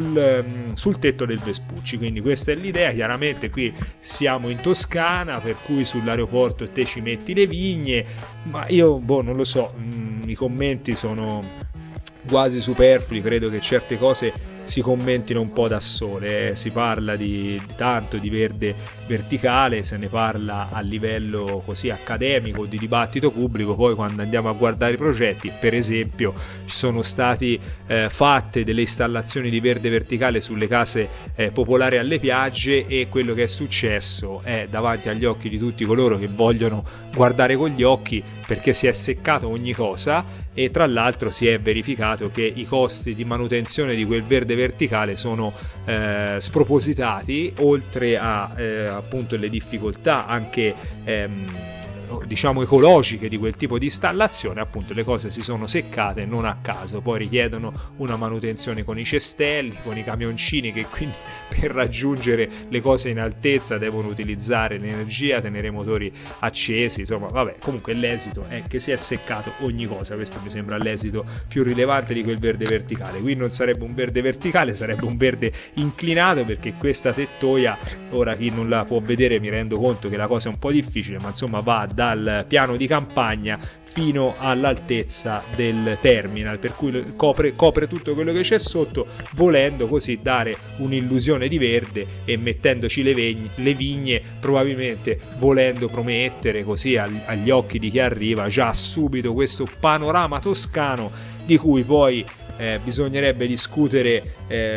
sul tetto del Vespucci. Quindi questa è l'idea. Chiaramente qui siamo in Toscana, per cui sull'aeroporto te ci metti le vigne, ma io non lo so, i commenti sono quasi superflui, credo che certe cose si commentino un po' da sole. Si parla di tanto di verde verticale, se ne parla a livello così accademico, di dibattito pubblico, poi quando andiamo a guardare i progetti, per esempio, ci sono stati fatte delle installazioni di verde verticale sulle case popolari alle piagge, e quello che è successo è davanti agli occhi di tutti coloro che vogliono guardare con gli occhi, perché si è seccato ogni cosa, e tra l'altro si è verificato che i costi di manutenzione di quel verde verticale sono spropositati, oltre a appunto le difficoltà anche diciamo ecologiche di quel tipo di installazione, appunto le cose si sono seccate non a caso, poi richiedono una manutenzione con i cestelli, con i camioncini, che quindi per raggiungere le cose in altezza devono utilizzare l'energia, tenere i motori accesi, insomma vabbè, comunque l'esito è che si è seccato ogni cosa. Questo mi sembra l'esito più rilevante di quel verde verticale. Qui non sarebbe un verde verticale, sarebbe un verde inclinato, perché questa tettoia, ora chi non la può vedere mi rendo conto che la cosa è un po' difficile, ma insomma va dal piano di campagna fino all'altezza del terminal, per cui copre tutto quello che c'è sotto, volendo così dare un'illusione di verde e mettendoci le vigne, probabilmente volendo promettere così agli occhi di chi arriva già subito questo panorama toscano di cui poi bisognerebbe discutere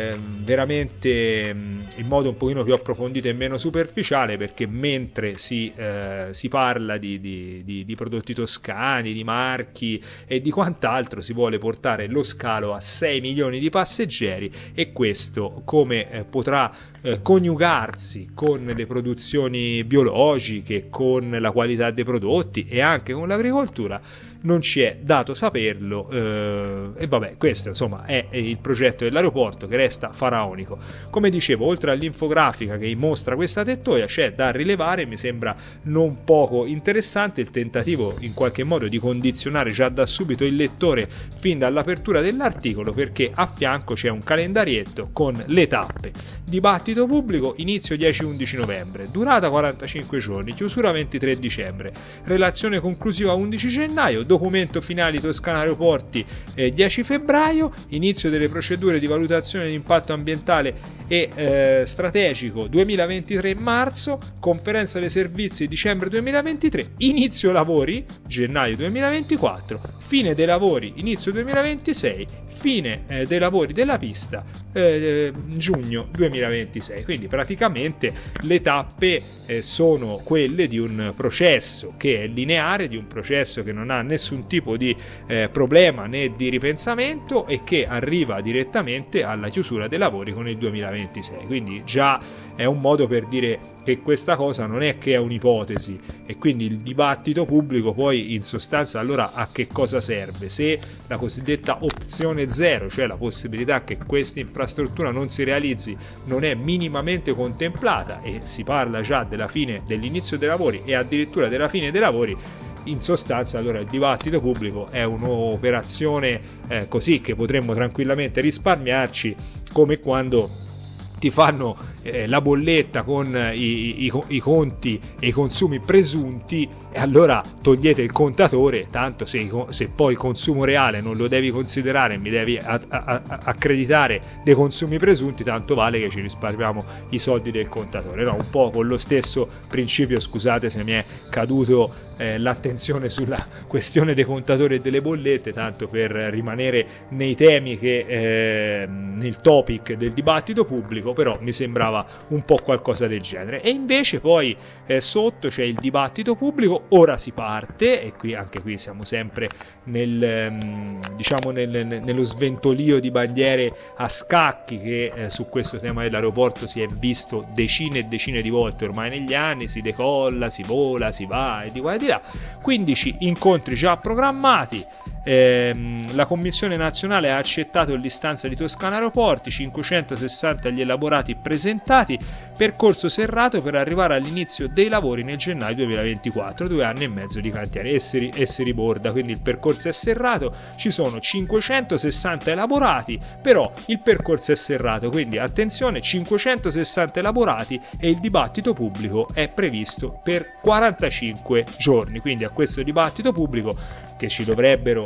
veramente in modo un pochino più approfondito e meno superficiale, perché mentre si parla di prodotti toscani, di marchi e di quant'altro, si vuole portare lo scalo a 6 milioni di passeggeri, e questo come potrà coniugarsi con le produzioni biologiche, con la qualità dei prodotti e anche con l'agricoltura non ci è dato saperlo, e vabbè, questo insomma è il progetto dell'aeroporto, che resta faraonico. Come dicevo, oltre all'infografica che mostra questa tettoia, c'è da rilevare, mi sembra non poco interessante, il tentativo in qualche modo di condizionare già da subito il lettore fin dall'apertura dell'articolo, perché a fianco c'è un calendarietto con le tappe. Dibattito pubblico, inizio 10-11 novembre, durata 45 giorni, chiusura 23 dicembre, relazione conclusiva 11 gennaio, documento finali Toscana Aeroporti 10 febbraio, inizio delle procedure di valutazione di impatto ambientale e strategico 2023 marzo, conferenza dei servizi dicembre 2023, inizio lavori gennaio 2024, fine dei lavori inizio 2026, fine dei lavori della pista giugno 2026. Quindi praticamente le tappe sono quelle di un processo che è lineare, di un processo che non ha nessun tipo di problema né di ripensamento e che arriva direttamente alla chiusura dei lavori con il 2026. Quindi già è un modo per dire che questa cosa non è che è un'ipotesi, e quindi il dibattito pubblico poi in sostanza allora a che cosa serve? Se la cosiddetta opzione zero, cioè la possibilità che questa infrastruttura non si realizzi, non è minimamente contemplata e si parla già della fine dell'inizio dei lavori e addirittura della fine dei lavori, in sostanza allora il dibattito pubblico è un'operazione così che potremmo tranquillamente risparmiarci, come quando ti fanno la bolletta con i conti e i consumi presunti, e allora togliete il contatore, tanto se poi il consumo reale non lo devi considerare, mi devi accreditare dei consumi presunti, tanto vale che ci risparmiamo i soldi del contatore. No, un po' con lo stesso principio, scusate se mi è caduto l'attenzione sulla questione dei contatori e delle bollette, tanto per rimanere nei temi che nel topic del dibattito pubblico, però mi sembrava un po' qualcosa del genere. E invece poi sotto c'è il dibattito pubblico, ora si parte, e qui anche qui siamo sempre nello sventolio di bandiere a scacchi che su questo tema dell'aeroporto si è visto decine e decine di volte ormai negli anni. Si decolla, si vola, si va e di qua e di là. 15 incontri già programmati. La Commissione nazionale ha accettato l'istanza di Toscana Aeroporti, 560 gli elaborati presentati, percorso serrato per arrivare all'inizio dei lavori nel gennaio 2024, 2 anni e mezzo di cantiere, e si riborda, quindi il percorso è serrato, ci sono 560 elaborati, però il percorso è serrato, quindi attenzione, 560 elaborati e il dibattito pubblico è previsto per 45 giorni, quindi a questo dibattito pubblico, che ci dovrebbero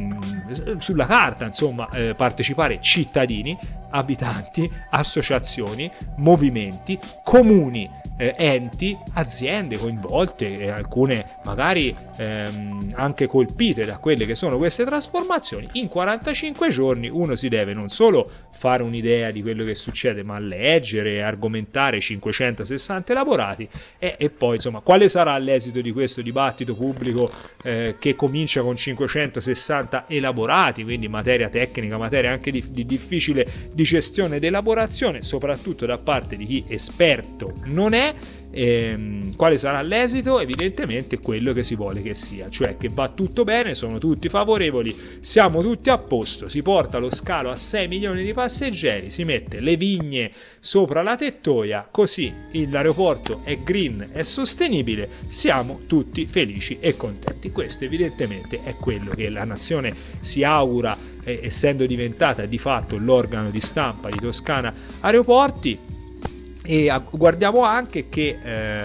sulla carta insomma partecipare cittadini, abitanti, associazioni, movimenti, comuni, enti, aziende coinvolte, alcune magari anche colpite da quelle che sono queste trasformazioni. In 45 giorni uno si deve non solo fare un'idea di quello che succede, ma leggere, argomentare 560 elaborati e poi insomma quale sarà l'esito di questo dibattito pubblico che comincia con 560 elaborati, quindi materia tecnica, materia anche di difficile di gestione ed elaborazione, soprattutto da parte di chi esperto non è, è. Quale sarà l'esito? Evidentemente quello che si vuole che sia, cioè che va tutto bene, sono tutti favorevoli, siamo tutti a posto, si porta lo scalo a 6 milioni di passeggeri, si mette le vigne sopra la tettoia, così l'aeroporto è green, è sostenibile, siamo tutti felici e contenti. Questo evidentemente è quello che la nazione si augura, essendo diventata di fatto l'organo di stampa di Toscana Aeroporti. E guardiamo anche che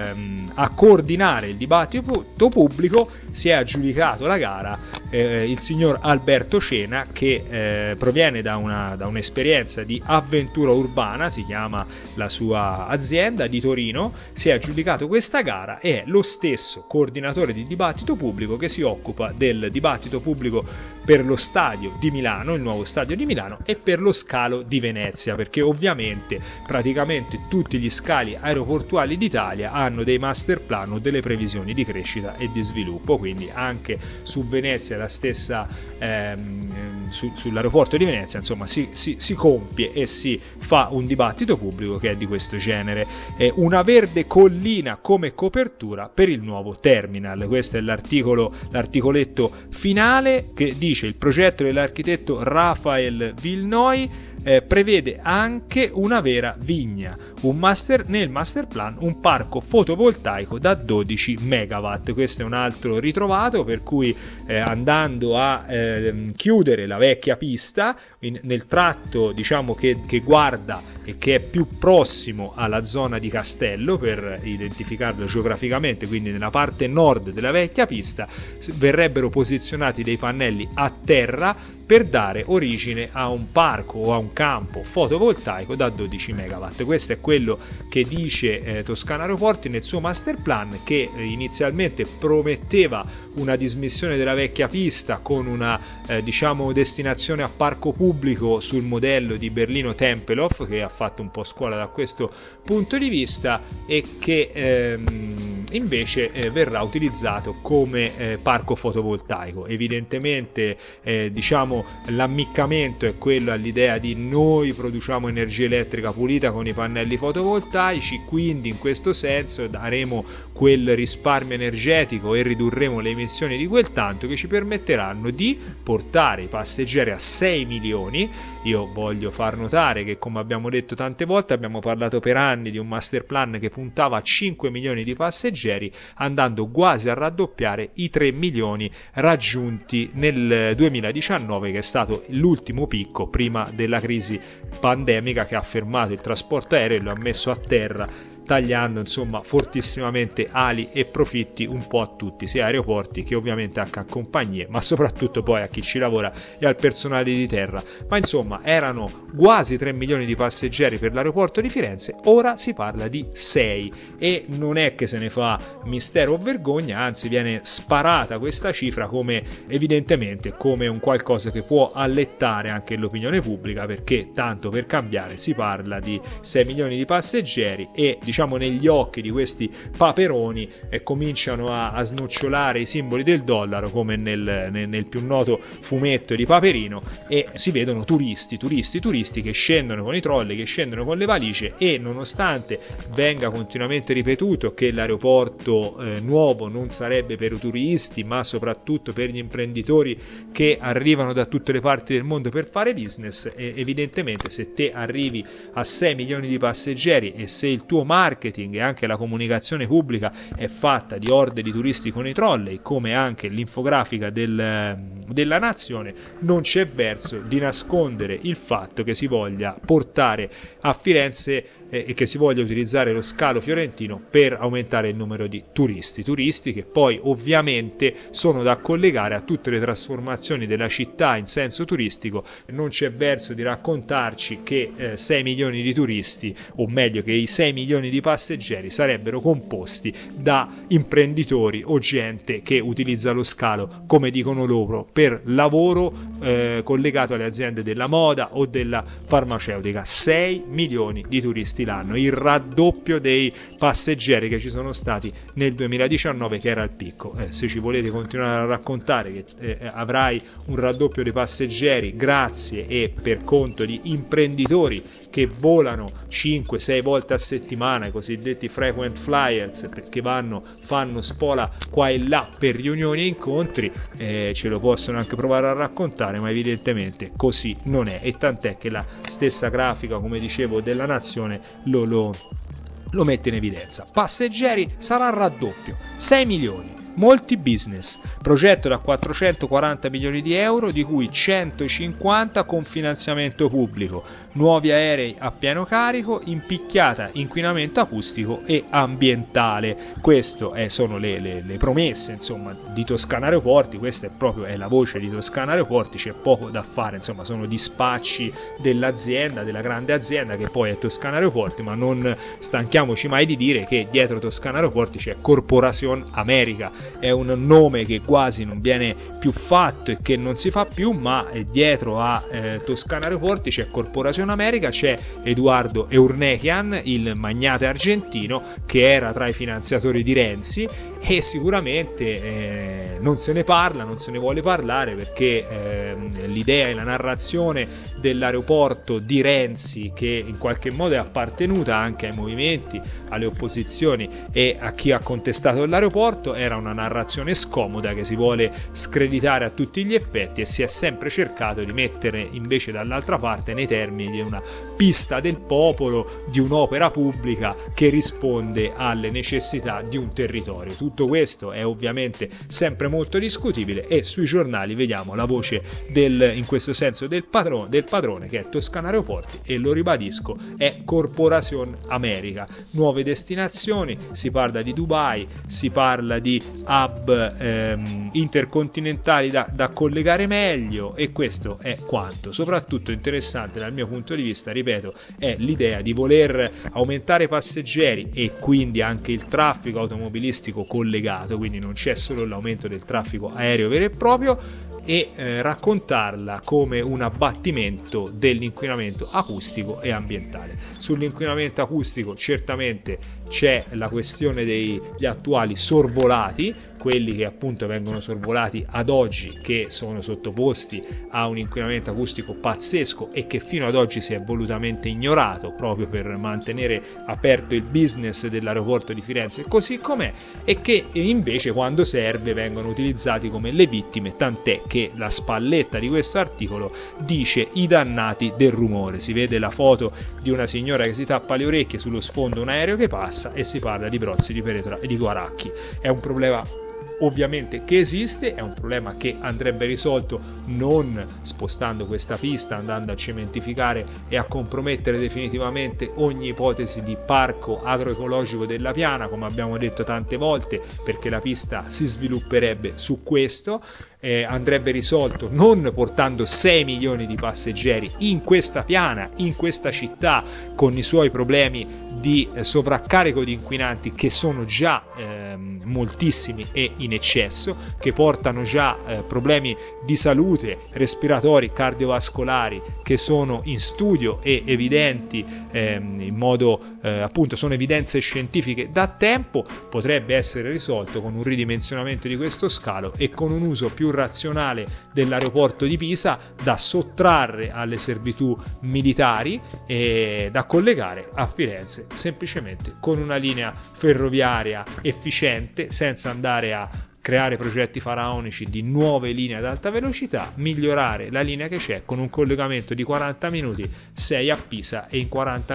a coordinare il dibattito pubblico si è aggiudicato la gara il signor Alberto Cena, che proviene da un'esperienza di avventura urbana, si chiama la sua azienda, di Torino. Si è aggiudicato questa gara e è lo stesso coordinatore di dibattito pubblico che si occupa del dibattito pubblico per lo stadio di Milano, il nuovo stadio di Milano, e per lo scalo di Venezia, perché ovviamente praticamente tutti gli scali aeroportuali d'Italia hanno dei master plan o delle previsioni di crescita e di sviluppo, quindi anche su Venezia la stessa sull'aeroporto di Venezia, insomma, si compie e si fa un dibattito pubblico che è di questo genere. Una verde collina come copertura per il nuovo terminal. Questo è l'articoletto finale, che dice: il progetto dell'architetto Raphael Villeneuve prevede anche una vera vigna, nel master plan un parco fotovoltaico da 12 megawatt. Questo è un altro ritrovato, per cui andando a chiudere la vecchia pista nel tratto, diciamo, che guarda e che è più prossimo alla zona di Castello, per identificarlo geograficamente, quindi nella parte nord della vecchia pista verrebbero posizionati dei pannelli a terra per dare origine a un parco o a un campo fotovoltaico da 12 megawatt. Questo è quello che dice Toscana Aeroporti nel suo master plan, che inizialmente prometteva una dismissione della vecchia pista con una destinazione a parco pubblico sul modello di Berlino Tempelhof, che ha fatto un po' scuola da questo punto di vista, e che invece verrà utilizzato come parco fotovoltaico. Evidentemente l'ammiccamento è quello all'idea di: noi produciamo energia elettrica pulita con i pannelli fotovoltaici, quindi in questo senso daremo quel risparmio energetico e ridurremo le emissioni di quel tanto, che ci permetteranno di portare i passeggeri a 6 milioni. Io voglio far notare che, come abbiamo detto tante volte, abbiamo parlato per anni di un master plan che puntava a 5 milioni di passeggeri, andando quasi a raddoppiare i 3 milioni raggiunti nel 2019, che è stato l'ultimo picco prima della crisi pandemica, che ha fermato il trasporto aereo e lo ha messo a terra, tagliando insomma fortissimamente ali e profitti un po' a tutti, sia aeroporti che ovviamente anche a compagnie, ma soprattutto poi a chi ci lavora e al personale di terra. Ma insomma, erano quasi 3 milioni di passeggeri per l'aeroporto di Firenze, ora si parla di 6, e non è che se ne fa mistero o vergogna, anzi viene sparata questa cifra come evidentemente come un qualcosa che può allettare anche l'opinione pubblica, perché tanto per cambiare si parla di 6 milioni di passeggeri e, diciamo, negli occhi di questi paperoni cominciano a snocciolare i simboli del dollaro, come nel più noto fumetto di Paperino, e si vedono turisti che scendono con i trolley, che scendono con le valigie, e nonostante venga continuamente ripetuto che l'aeroporto nuovo non sarebbe per i turisti ma soprattutto per gli imprenditori che arrivano da tutte le parti del mondo per fare business, evidentemente se te arrivi a 6 milioni di passeggeri e se il tuo marketing e anche la comunicazione pubblica è fatta di orde di turisti con i trolley, come anche l'infografica della nazione, non c'è verso di nascondere il fatto che si voglia portare a Firenze e che si voglia utilizzare lo scalo fiorentino per aumentare il numero di turisti che poi ovviamente sono da collegare a tutte le trasformazioni della città in senso turistico. Non c'è verso di raccontarci che 6 milioni di turisti, o meglio che i 6 milioni di passeggeri, sarebbero composti da imprenditori o gente che utilizza lo scalo, come dicono loro, per lavoro collegato alle aziende della moda o della farmaceutica. 6 milioni di turisti l'anno, il raddoppio dei passeggeri che ci sono stati nel 2019, che era il picco. Se ci volete continuare a raccontare che avrai un raddoppio dei passeggeri grazie e per conto di imprenditori che volano 5-6 volte a settimana, i cosiddetti frequent flyers, che fanno spola qua e là per riunioni e incontri, ce lo possono anche provare a raccontare, ma evidentemente così non è, e tant'è che la stessa grafica, come dicevo, della Nazione lo mette in evidenza. Passeggeri sarà raddoppio, 6 milioni. Molti business, progetto da 440 milioni di euro, di cui 150 con finanziamento pubblico, nuovi aerei a pieno carico, impicchiata inquinamento acustico e ambientale. Queste sono le promesse, insomma, di Toscana Aeroporti. Questa è la voce di Toscana Aeroporti, c'è poco da fare, insomma, sono dispacci dell'azienda, della grande azienda che poi è Toscana Aeroporti, ma non stanchiamoci mai di dire che dietro Toscana Aeroporti c'è Corporation America. È un nome che quasi non viene più fatto e che non si fa più, ma dietro a Toscana Aeroporti c'è Corporation America, c'è Eduardo Eurnekian, il magnate argentino che era tra i finanziatori di Renzi, e sicuramente non se ne parla, non se ne vuole parlare, perché l'idea e la narrazione dell'aeroporto di Renzi, che in qualche modo è appartenuta anche ai movimenti, alle opposizioni e a chi ha contestato l'aeroporto, era una narrazione scomoda che si vuole screditare a tutti gli effetti, e si è sempre cercato di mettere invece dall'altra parte nei termini di una pista del popolo, di un'opera pubblica che risponde alle necessità di un territorio. Tutto questo è ovviamente sempre molto discutibile, e sui giornali vediamo la voce in questo senso del padrone, che è Toscana Aeroporti, e lo ribadisco, è Corporation America. Nuove destinazioni, si parla di Dubai, si parla di hub intercontinentali da collegare meglio, e questo è quanto. Soprattutto interessante dal mio punto di vista, ripeto, è l'idea di voler aumentare i passeggeri e quindi anche il traffico automobilistico collegato, quindi non c'è solo l'aumento del traffico aereo vero e proprio, e raccontarla come un abbattimento dell'inquinamento acustico e ambientale. Sull'inquinamento acustico certamente c'è la questione degli attuali sorvolati, quelli che appunto vengono sorvolati ad oggi, che sono sottoposti a un inquinamento acustico pazzesco e che fino ad oggi si è volutamente ignorato proprio per mantenere aperto il business dell'aeroporto di Firenze così com'è, e che invece quando serve vengono utilizzati come le vittime, tant'è che la spalletta di questo articolo dice i dannati del rumore. Si vede la foto di una signora che si tappa le orecchie, sullo sfondo un aereo che passa, e si parla di Brozzi, di Peretra e di Guaracchi. È un problema ovviamente che esiste, è un problema che andrebbe risolto non spostando questa pista, andando a cementificare e a compromettere definitivamente ogni ipotesi di parco agroecologico della Piana, come abbiamo detto tante volte, perché la pista si svilupperebbe su questo. Andrebbe risolto non portando 6 milioni di passeggeri in questa Piana, in questa città, con i suoi problemi di sovraccarico di inquinanti che sono già moltissimi e in eccesso, che portano già problemi di salute respiratori, cardiovascolari, che sono in studio e evidenti in modo appunto, sono evidenze scientifiche da tempo. Potrebbe essere risolto con un ridimensionamento di questo scalo e con un uso più razionale dell'aeroporto di Pisa, da sottrarre alle servitù militari e da collegare a Firenze semplicemente con una linea ferroviaria efficiente, senza andare a creare progetti faraonici di nuove linee ad alta velocità, migliorare la linea che c'è con un collegamento di 40 minuti sei a Pisa e in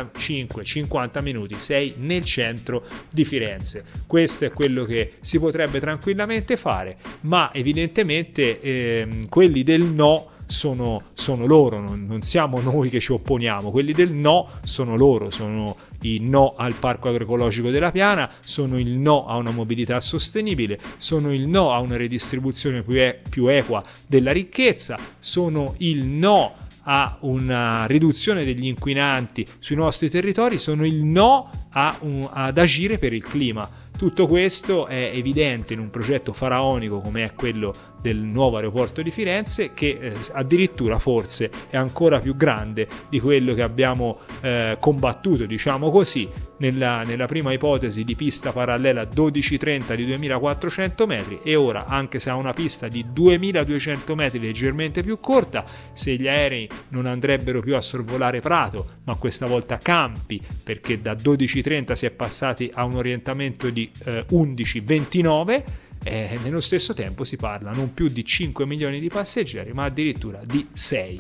45-50 minuti sei nel centro di Firenze. Questo è quello che si potrebbe tranquillamente fare, ma evidentemente quelli del no sono loro, non siamo noi che ci opponiamo. Quelli del no sono loro, sono il no al parco agroecologico della Piana, sono il no a una mobilità sostenibile, sono il no a una redistribuzione più equa della ricchezza, sono il no a una riduzione degli inquinanti sui nostri territori, sono il no ad agire per il clima. Tutto questo è evidente in un progetto faraonico come è quello del nuovo aeroporto di Firenze, che addirittura forse è ancora più grande di quello che abbiamo combattuto, diciamo così, nella prima ipotesi di pista parallela 1230 di 2400 metri, e ora, anche se ha una pista di 2200 metri leggermente più corta, se gli aerei non andrebbero più a sorvolare Prato, ma questa volta Campi, perché da 1230 si è passati a un orientamento di 11-29, nello stesso tempo si parla non più di 5 milioni di passeggeri, ma addirittura di 6.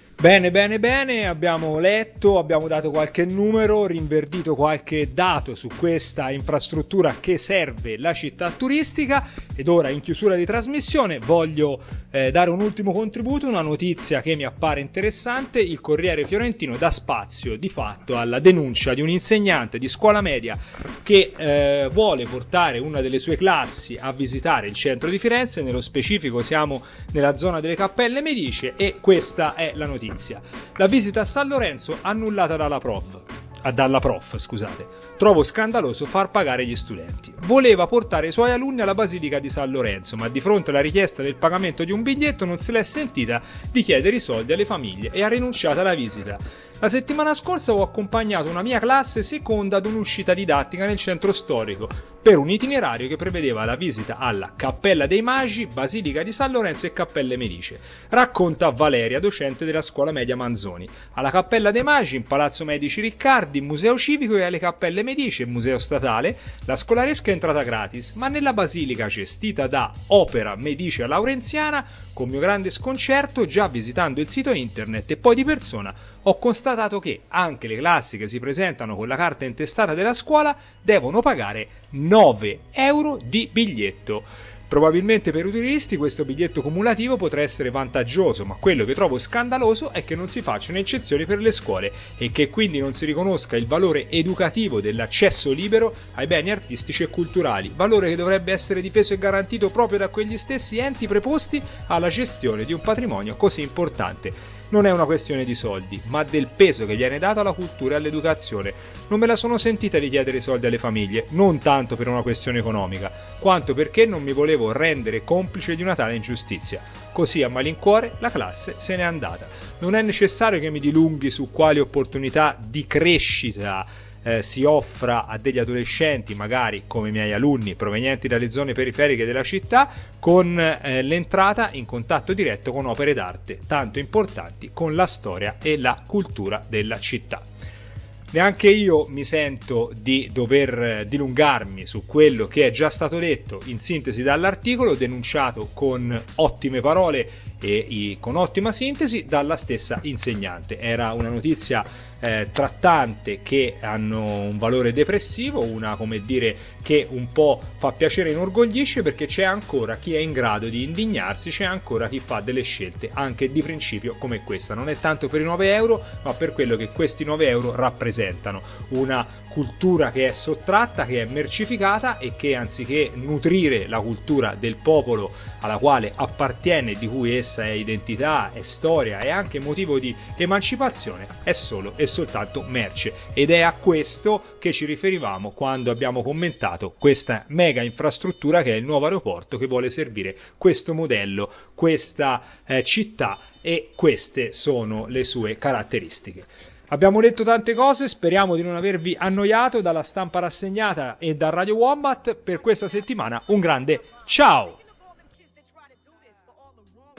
Bene, abbiamo letto, abbiamo dato qualche numero, rinverdito qualche dato su questa infrastruttura che serve la città turistica, ed ora in chiusura di trasmissione voglio dare un ultimo contributo, una notizia che mi appare interessante. Il Corriere Fiorentino dà spazio di fatto alla denuncia di un insegnante di scuola media che vuole portare una delle sue classi a visitare il centro di Firenze, nello specifico siamo nella zona delle Cappelle Medicee, e questa è la notizia. La visita a San Lorenzo annullata dalla prof. Trovo scandaloso far pagare gli studenti. Voleva portare i suoi alunni alla Basilica di San Lorenzo, ma di fronte alla richiesta del pagamento di un biglietto non se l'è sentita di chiedere i soldi alle famiglie e ha rinunciato alla visita. La settimana scorsa ho accompagnato una mia classe seconda ad un'uscita didattica nel centro storico per un itinerario che prevedeva la visita alla Cappella dei Magi, Basilica di San Lorenzo e Cappelle Medicee. Racconta Valeria, docente della scuola media Manzoni. Alla Cappella dei Magi, in Palazzo Medici Riccardi, Museo Civico, e alle Cappelle Medicee, Museo Statale, la scolaresca è entrata gratis, ma nella Basilica, gestita da Opera Medicea Laurenziana, con mio grande sconcerto, già visitando il sito internet e poi di persona, ho constatato che anche le classi che si presentano con la carta intestata della scuola devono pagare 9 euro di biglietto. Probabilmente per i turisti questo biglietto cumulativo potrà essere vantaggioso, ma quello che trovo scandaloso è che non si facciano eccezioni per le scuole e che quindi non si riconosca il valore educativo dell'accesso libero ai beni artistici e culturali, valore che dovrebbe essere difeso e garantito proprio da quegli stessi enti preposti alla gestione di un patrimonio così importante. Non è una questione di soldi, ma del peso che viene dato alla cultura e all'educazione. Non me la sono sentita di chiedere soldi alle famiglie, non tanto per una questione economica, quanto perché non mi volevo rendere complice di una tale ingiustizia. Così a malincuore la classe se n'è andata. Non è necessario che mi dilunghi su quali opportunità di crescita si offra a degli adolescenti, magari come i miei alunni provenienti dalle zone periferiche della città, con l'entrata in contatto diretto con opere d'arte tanto importanti con la storia e la cultura della città. Neanche io mi sento di dover dilungarmi su quello che è già stato detto in sintesi dall'articolo, denunciato con ottime parole e con ottima sintesi dalla stessa insegnante. Era una notizia trattante, che hanno un valore depressivo, una, come dire, che un po' fa piacere e inorgoglisce, perché c'è ancora chi è in grado di indignarsi, c'è ancora chi fa delle scelte anche di principio come questa. Non è tanto per i 9 euro, ma per quello che questi 9 euro rappresentano: una cultura che è sottratta, che è mercificata e che, anziché nutrire la cultura del popolo alla quale appartiene, di cui essa è identità, è storia, è anche motivo di emancipazione, è solo e soltanto merce. Ed è a questo che ci riferivamo quando abbiamo commentato questa mega infrastruttura che è il nuovo aeroporto, che vuole servire questo modello, questa città, e queste sono le sue caratteristiche. Abbiamo detto tante cose, speriamo di non avervi annoiato. Dalla stampa rassegnata e da Radio Wombat per questa settimana un grande ciao!